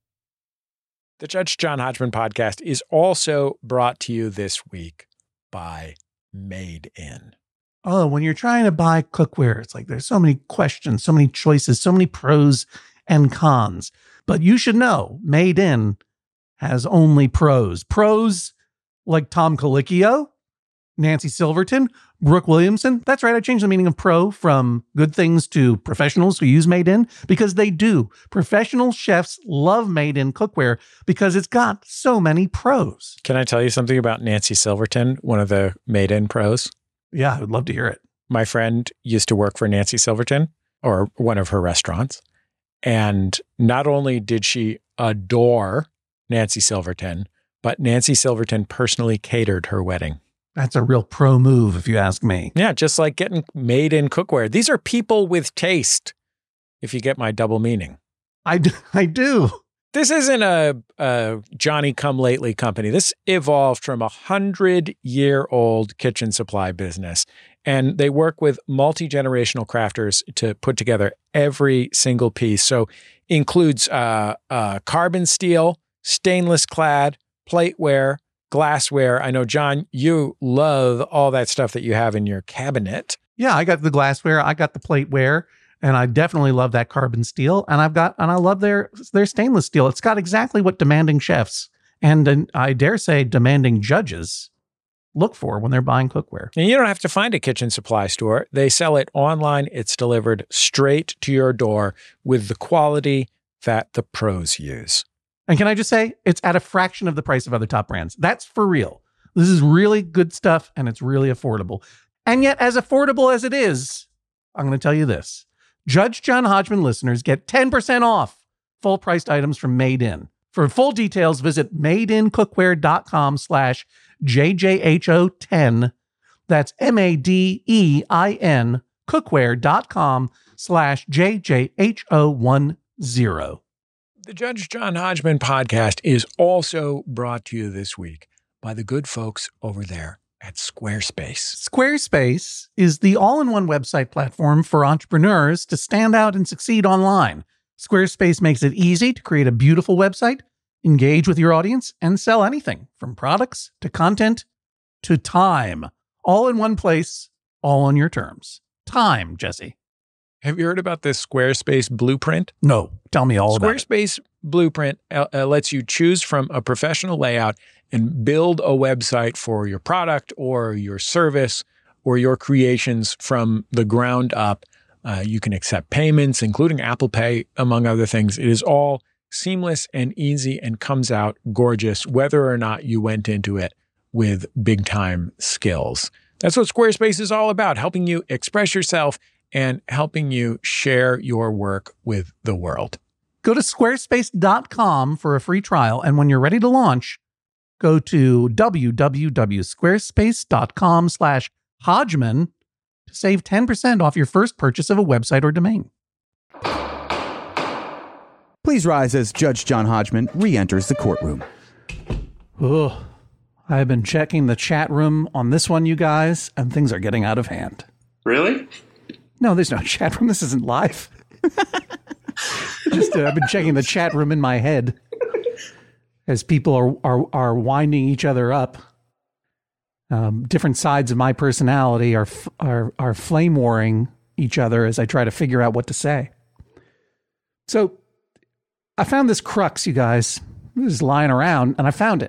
The Judge John Hodgman podcast is also brought to you this week by Made In. Oh, when you're trying to buy cookware, it's like there's so many questions, so many choices, so many pros and cons. But you should know, Made In has only pros. Pros like Tom Colicchio, Nancy Silverton, Brooke Williamson. That's right, I changed the meaning of pro from good things to professionals who use Made In, because they do. Professional chefs love Made In cookware because it's got so many pros. Can I tell you something about Nancy Silverton, one of the Made In pros? Yeah, I would love to hear it. My friend used to work for Nancy Silverton, or one of her restaurants. And not only did she adore Nancy Silverton, but Nancy Silverton personally catered her wedding. That's a real pro move, if you ask me. Yeah, just like getting Made In cookware. These are people with taste, if you get my double meaning. I do. This isn't a Johnny-come-lately company. This evolved from 100-year-old kitchen supply business, and they work with multi-generational crafters to put together every single piece. So includes carbon steel, stainless clad, plateware, glassware. I know, John, you love all that stuff that you have in your cabinet. Yeah, I got the glassware, I got the plateware. And I definitely love that carbon steel. And I love their stainless steel. It's got exactly what demanding chefs and I dare say demanding judges look for when they're buying cookware. And you don't have to find a kitchen supply store. They sell it online. It's delivered straight to your door with the quality that the pros use. And can I just say, it's at a fraction of the price of other top brands. That's for real. This is really good stuff and it's really affordable. And yet, as affordable as it is, I'm going to tell you this. Judge John Hodgman listeners get 10% off full-priced items from Made In. For full details, visit madeincookware.com/JJHO10. That's MADEIN cookware.com/JJHO10. The Judge John Hodgman podcast is also brought to you this week by the good folks over there at Squarespace. Squarespace is the all-in-one website platform for entrepreneurs to stand out and succeed online. Squarespace makes it easy to create a beautiful website, engage with your audience, and sell anything from products to content to time. All in one place, all on your terms. Time, Jesse. Have you heard about this Squarespace blueprint? No, tell me all about it. Squarespace blueprint lets you choose from a professional layout and build a website for your product or your service or your creations from the ground up. You can accept payments, including Apple Pay, among other things. It is all seamless and easy and comes out gorgeous, whether or not you went into it with big time skills. That's what Squarespace is all about, helping you express yourself and helping you share your work with the world. Go to squarespace.com for a free trial. And when you're ready to launch, go to www.squarespace.com/Hodgman to save 10% off your first purchase of a website or domain. Please rise as Judge John Hodgman re-enters the courtroom. Oh, I've been checking the chat room on this one, you guys, and things are getting out of hand. Really? No, there's no chat room. This isn't live. I've been checking the chat room in my head as people are winding each other up. Different sides of my personality are flame warring each other as I try to figure out what to say. So I found this crux, you guys. It was lying around, and I found it.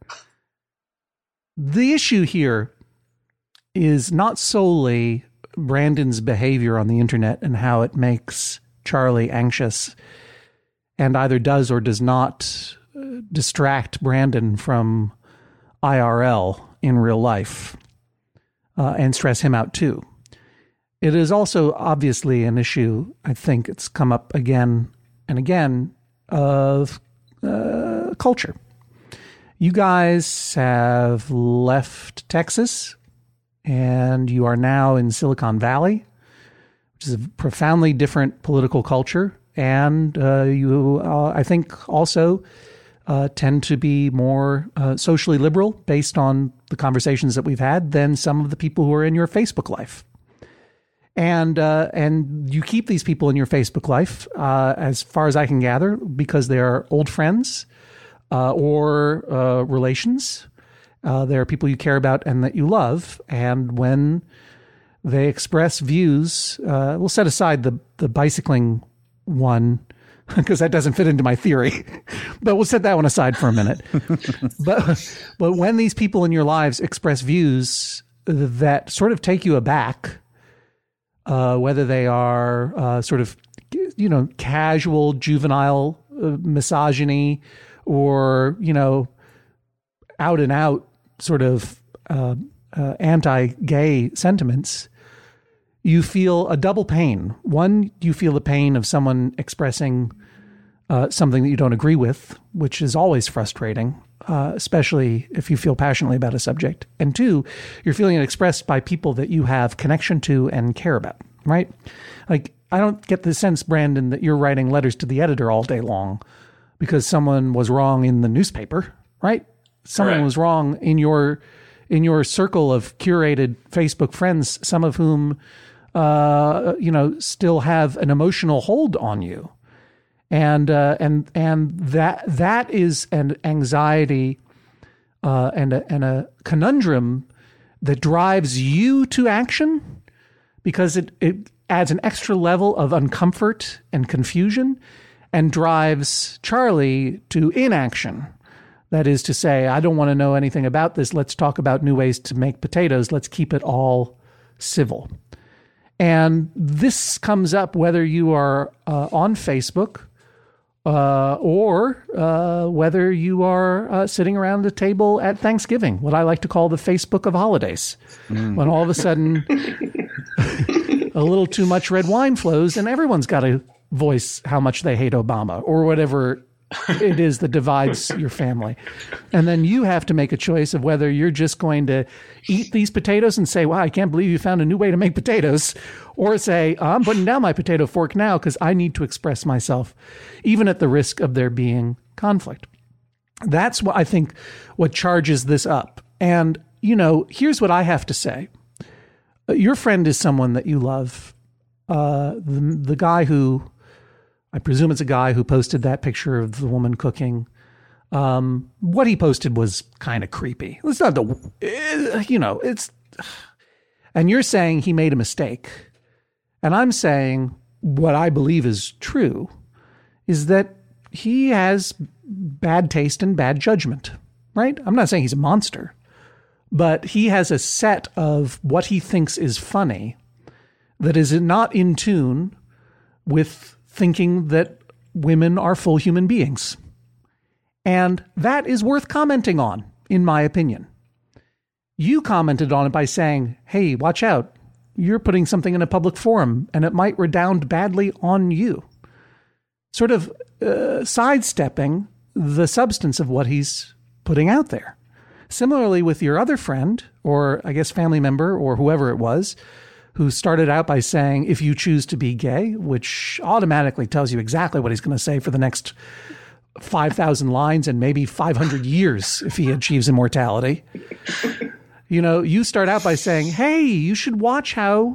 The issue here is not solely Brandon's behavior on the internet and how it makes Charlie anxious and either does or does not distract Brandon from IRL in real life and stress him out too. It is also obviously an issue, I think it's come up again and again, of culture. You guys have left Texas and you are now in Silicon Valley, which is a profoundly different political culture. And you, I think, also tend to be more socially liberal based on the conversations that we've had than some of the people who are in your Facebook life. And you keep these people in your Facebook life, as far as I can gather, because they are old friends or relations. They are people you care about and that you love. And when they express views, we'll set aside the bicycling one because that doesn't fit into my theory, but we'll set that one aside for a minute. but when these people in your lives express views that sort of take you aback, whether they are sort of, casual, juvenile misogyny or, out and out sort of anti-gay sentiments, you feel a double pain. One, you feel the pain of someone expressing something that you don't agree with, which is always frustrating, especially if you feel passionately about a subject. And two, you're feeling it expressed by people that you have connection to and care about, right? Like, I don't get the sense, Brandon, that you're writing letters to the editor all day long because someone was wrong in the newspaper, right? Someone Correct. was wrong in your circle of curated Facebook friends, some of whom, still have an emotional hold on you. And that is an anxiety and a conundrum that drives you to action because it adds an extra level of uncomfort and confusion and drives Charlie to inaction. That is to say, I don't want to know anything about this. Let's talk about new ways to make potatoes. Let's keep it all civil. And this comes up whether you are on Facebook or whether you are sitting around the table at Thanksgiving, what I like to call the Facebook of holidays, when all of a sudden a little too much red wine flows and everyone's got to voice how much they hate Obama or whatever it is that divides your family. And then you have to make a choice of whether you're just going to eat these potatoes and say, wow, I can't believe you found a new way to make potatoes, or say, I'm putting down my potato fork now because I need to express myself, even at the risk of there being conflict. That's what I think what charges this up. And, here's what I have to say. Your friend is someone that you love. The guy who, I presume it's a guy who posted that picture of the woman cooking. What he posted was kind of creepy. It's not it's, and you're saying he made a mistake. And I'm saying what I believe is true is that he has bad taste and bad judgment, right? I'm not saying he's a monster, but he has a set of what he thinks is funny that is not in tune with thinking that women are full human beings. And that is worth commenting on, in my opinion. You commented on it by saying, hey, watch out. You're putting something in a public forum and it might redound badly on you. Sort of sidestepping the substance of what he's putting out there. Similarly with your other friend, or I guess family member, or whoever it was, who started out by saying, if you choose to be gay, which automatically tells you exactly what he's going to say for the next 5,000 lines and maybe 500 years if he achieves immortality. You start out by saying, hey, you should watch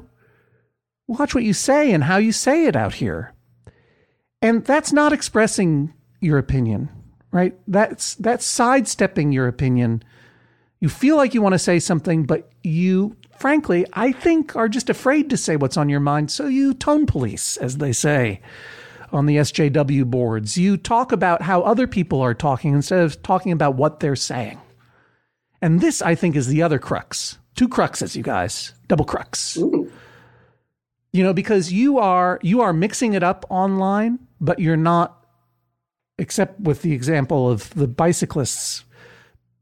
what you say and how you say it out here. And that's not expressing your opinion, right? That's sidestepping your opinion. You feel like you want to say something, but you, frankly, I think are just afraid to say what's on your mind. So you tone police, as they say on the SJW boards. You talk about how other people are talking instead of talking about what they're saying. And this, I think, is the other crux. Two cruxes, you guys. Double crux. Ooh. Because you are mixing it up online, but you're not, except with the example of the bicyclists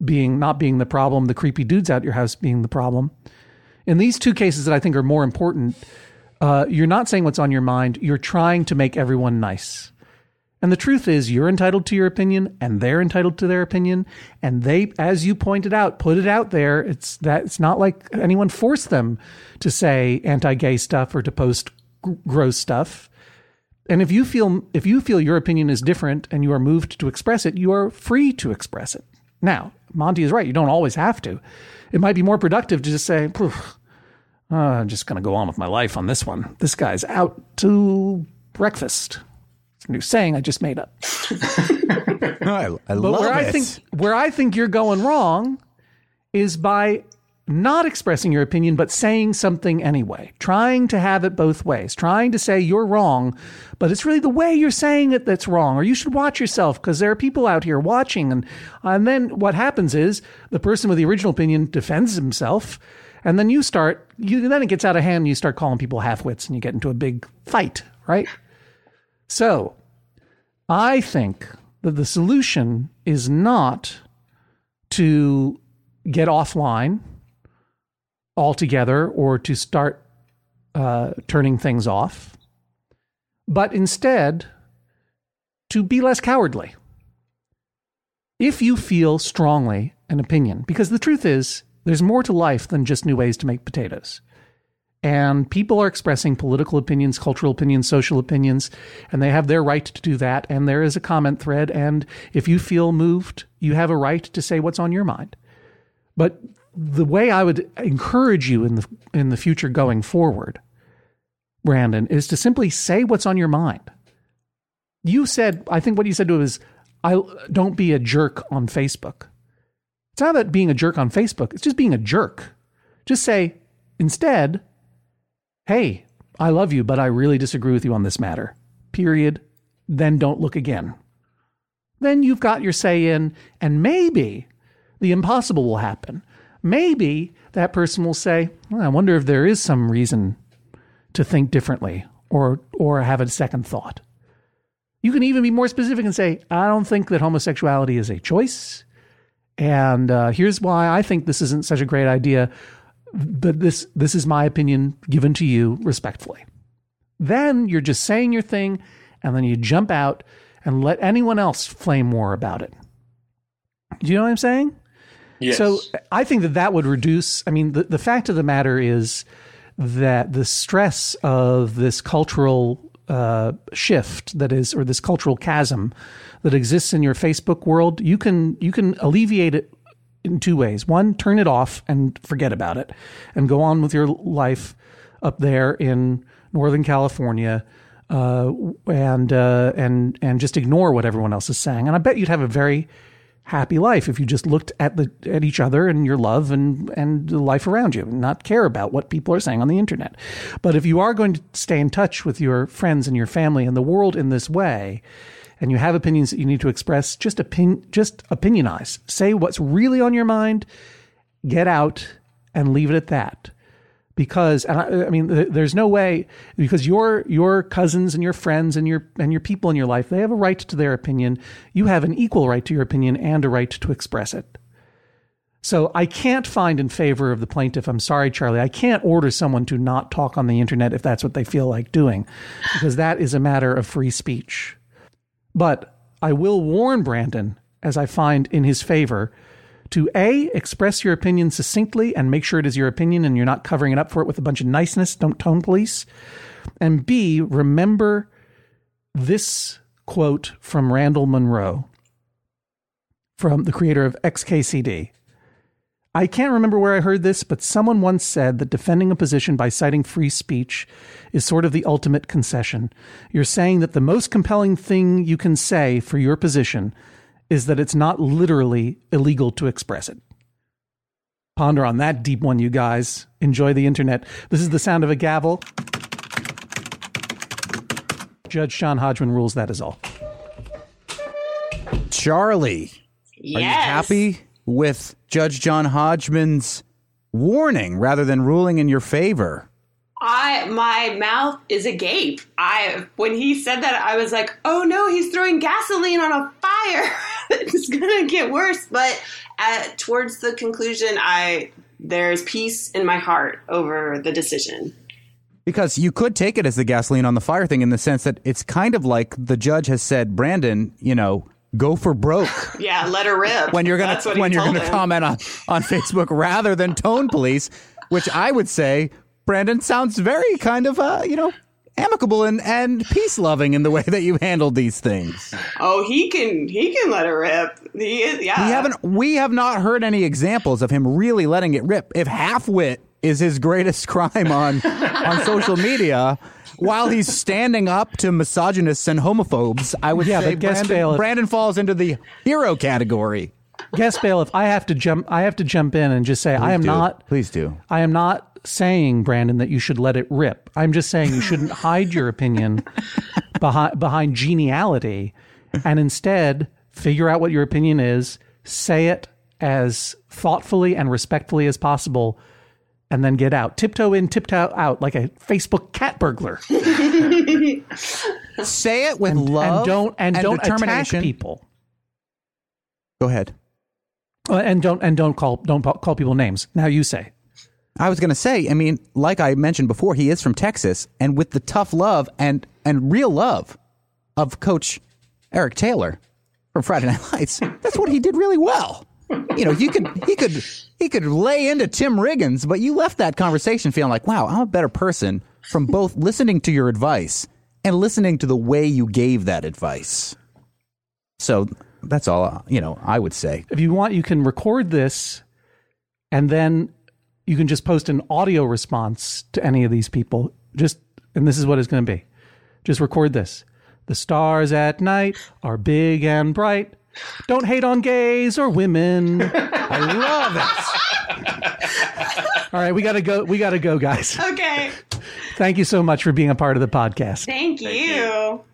not being the problem, the creepy dudes out your house being the problem. In these two cases that I think are more important, you're not saying what's on your mind. You're trying to make everyone nice. And the truth is, you're entitled to your opinion, and they're entitled to their opinion. And they, as you pointed out, put it out there. It's not like anyone forced them to say anti-gay stuff or to post gross stuff. And if you feel your opinion is different and you are moved to express it, you are free to express it. Now, Monty is right. You don't always have to. It might be more productive to just say, I'm just going to go on with my life on this one. This guy's out to breakfast. It's a new saying I just made up. I But love it. Where I think you're going wrong is by not expressing your opinion, but saying something anyway, trying to have it both ways, trying to say you're wrong, but it's really the way you're saying it that's wrong, or you should watch yourself because there are people out here watching. And then what happens is the person with the original opinion defends himself, and then then it gets out of hand and you start calling people half-wits and you get into a big fight, right? So I think that the solution is not to get offline altogether or to start turning things off, but instead to be less cowardly. If you feel strongly an opinion, because the truth is there's more to life than just new ways to make potatoes. And people are expressing political opinions, cultural opinions, social opinions, and they have their right to do that. And there is a comment thread. And if you feel moved, you have a right to say what's on your mind. But the way I would encourage you in the future going forward, Brandon, is to simply say what's on your mind. I think what you said to him is, don't be a jerk on Facebook. It's not about being a jerk on Facebook. It's just being a jerk. Just say, instead, hey, I love you, but I really disagree with you on this matter. Period. Then don't look again. Then you've got your say in, and maybe the impossible will happen. Maybe that person will say, I wonder if there is some reason to think differently or have a second thought. You can even be more specific and say, I don't think that homosexuality is a choice. And here's why I think this isn't such a great idea. But this is my opinion given to you respectfully. Then you're just saying your thing, and then you jump out and let anyone else flame more about it. Do you know what I'm saying? Yes. So I think that would reduce, the fact of the matter is that the stress of this cultural shift or this cultural chasm that exists in your Facebook world, you can alleviate it in two ways. One, turn it off and forget about it and go on with your life up there in Northern California, and just ignore what everyone else is saying. And I bet you'd have a very happy life if you just looked at each other and your love and the life around you and not care about what people are saying on the internet. But if you are going to stay in touch with your friends and your family and the world in this way, and you have opinions that you need to express, just opinionize. Say what's really on your mind, get out, and leave it at that. Because there's no way, because your cousins and your friends and your people in your life, they have a right to their opinion. You have an equal right to your opinion and a right to express it. So I can't find in favor of the plaintiff. I'm sorry, Charlie. I can't order someone to not talk on the internet if that's what they feel like doing, because that is a matter of free speech. But I will warn Brandon, as I find in his favor, to A, express your opinion succinctly and make sure it is your opinion and you're not covering it up for it with a bunch of niceness. Don't tone police. And B, remember this quote from Randall Munroe, from the creator of XKCD. I can't remember where I heard this, but someone once said that defending a position by citing free speech is sort of the ultimate concession. You're saying that the most compelling thing you can say for your position is that it's not literally illegal to express it. Ponder on that deep one, you guys. Enjoy the internet. This is the sound of a gavel. Judge John Hodgman rules, that is all. Charlie, Yes. are you happy with Judge John Hodgman's warning rather than ruling in your favor? My mouth is agape. When he said that, I was like, oh no, he's throwing gasoline on a fire. It's going to get worse. But towards the conclusion, there's peace in my heart over the decision. Because you could take it as the gasoline on the fire thing in the sense that it's kind of like the judge has said, Brandon, go for broke. Yeah, let her rip. When you're going to comment on Facebook rather than tone police, which I would say, Brandon, sounds very kind of, amicable and peace loving in the way that you handled these things. Oh, he can let her rip. He is, yeah. We have not heard any examples of him really letting it rip. If half-wit is his greatest crime on social media, while he's standing up to misogynists and homophobes, I would say Brandon falls into the hero category. Guest bailiff, I have to jump in and just say Please do. I am not saying, Brandon, that you should let it rip. I'm just saying you shouldn't hide your opinion behind geniality, and instead figure out what your opinion is, say it as thoughtfully and respectfully as possible, and then get out. Tiptoe in, tiptoe out, like a Facebook cat burglar. Say it with love and don't determination. Attack people. Go ahead. And don't call people names. Now you say. I was going to say, like I mentioned before, he is from Texas, and with the tough love and real love of Coach Eric Taylor from Friday Night Lights, that's what he did really well. He could lay into Tim Riggins, but you left that conversation feeling like, wow, I'm a better person from both listening to your advice and listening to the way you gave that advice. So that's all, I would say. If you want, you can record this, and then you can just post an audio response to any of these people. And this is what it's going to be. Just record this. The stars at night are big and bright. Don't hate on gays or women. I love it. All right, we got to go, guys. Okay. Thank you so much for being a part of the podcast. Thank you.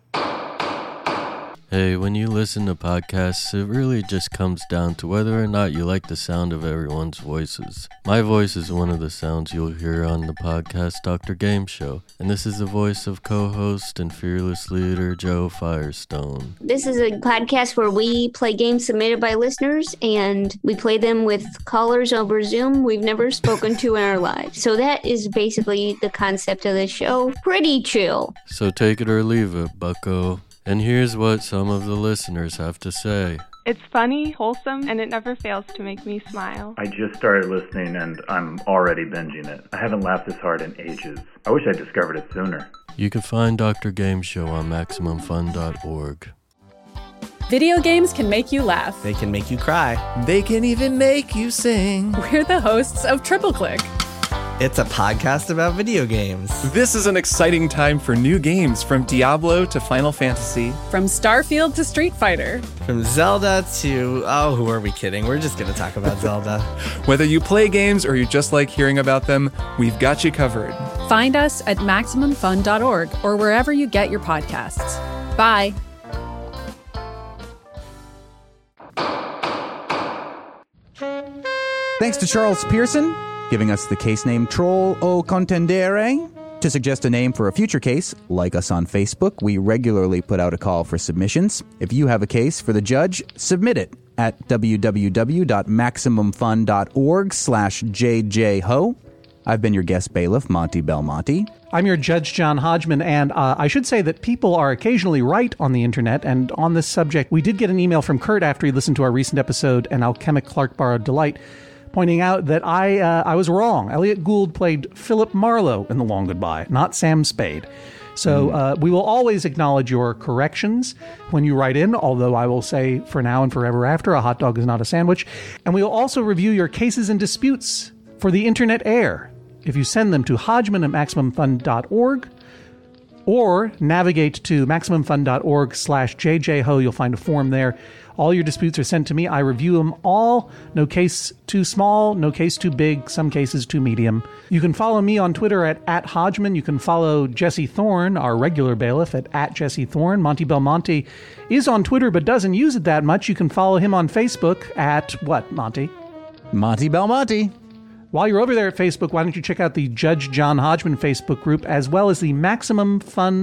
Hey, when you listen to podcasts, it really just comes down to whether or not you like the sound of everyone's voices. My voice is one of the sounds you'll hear on the podcast Dr. Game Show, and this is the voice of co-host and fearless leader Joe Firestone. This is a podcast where we play games submitted by listeners, and we play them with callers over Zoom we've never spoken to in our lives. So that is basically the concept of the show. Pretty chill. So take it or leave it, bucko. And here's what some of the listeners have to say. It's funny, wholesome, and it never fails to make me smile. I just started listening and I'm already binging it. I haven't laughed this hard in ages. I wish I discovered it sooner. You can find Dr. Game Show on MaximumFun.org. Video games can make you laugh. They can make you cry. They can even make you sing. We're the hosts of Triple Click. It's a podcast about video games. This is an exciting time for new games, from Diablo to Final Fantasy. From Starfield to Street Fighter. From Zelda to... Oh, who are we kidding? We're just going to talk about Zelda. Whether you play games or you just like hearing about them, we've got you covered. Find us at MaximumFun.org or wherever you get your podcasts. Bye. Thanks to Charles Pearson, giving us the case name Troll o Contendere. To suggest a name for a future case, like us on Facebook. We regularly put out a call for submissions. If you have a case for the judge, submit it at www.maximumfun.org/JJHo. I've been your guest bailiff, Monty Belmonte. I'm your Judge John Hodgman, and I should say that people are occasionally right on the internet, and on this subject, we did get an email from Kurt after he listened to our recent episode, An Alchemic Clark Borrowed Delight, pointing out that I was wrong. Elliot Gould played Philip Marlowe in The Long Goodbye, not Sam Spade. So we will always acknowledge your corrections when you write in, although I will say for now and forever after, a hot dog is not a sandwich. And we will also review your cases and disputes for the internet air. If you send them to Hodgman@MaximumFun.org or navigate to MaximumFun.org/JJHo, you'll find a form there. All your disputes are sent to me. I review them all. No case too small, no case too big, some cases too medium. You can follow me on Twitter at Hodgman. You can follow Jesse Thorne, our regular bailiff, at Jesse Thorne. Monty Belmonte is on Twitter but doesn't use it that much. You can follow him on Facebook at what, Monty? Monty Belmonte. While you're over there at Facebook, why don't you check out the Judge John Hodgman Facebook group, as well as the MaximumFun.org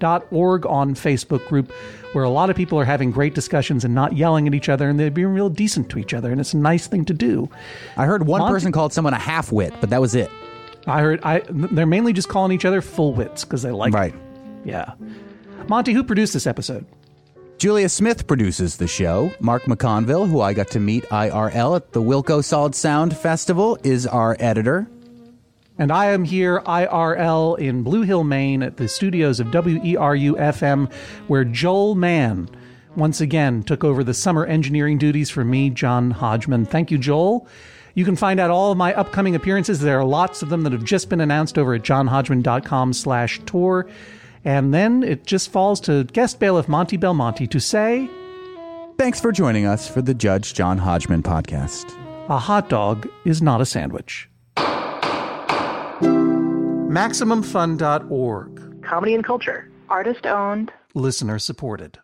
MaximumFun.org on Facebook group, where a lot of people are having great discussions and not yelling at each other, and they're being real decent to each other, and it's a nice thing to do. I heard one person called someone a half-wit, but that was it. They're mainly just calling each other full wits because they like right. it. Yeah. Monty, who produced this episode? Julia Smith produces the show. Mark McConville, who I got to meet IRL at the Wilco Solid Sound Festival, is our editor. And I am here IRL in Blue Hill, Maine at the studios of WERU-FM, where Joel Mann once again took over the summer engineering duties for me, John Hodgman. Thank you, Joel. You can find out all of my upcoming appearances. There are lots of them that have just been announced over at johnhodgman.com/tour. And then it just falls to guest bailiff Monty Belmonte to say, thanks for joining us for the Judge John Hodgman podcast. A hot dog is not a sandwich. MaximumFun.org. Comedy and culture. Artist owned. Listener supported.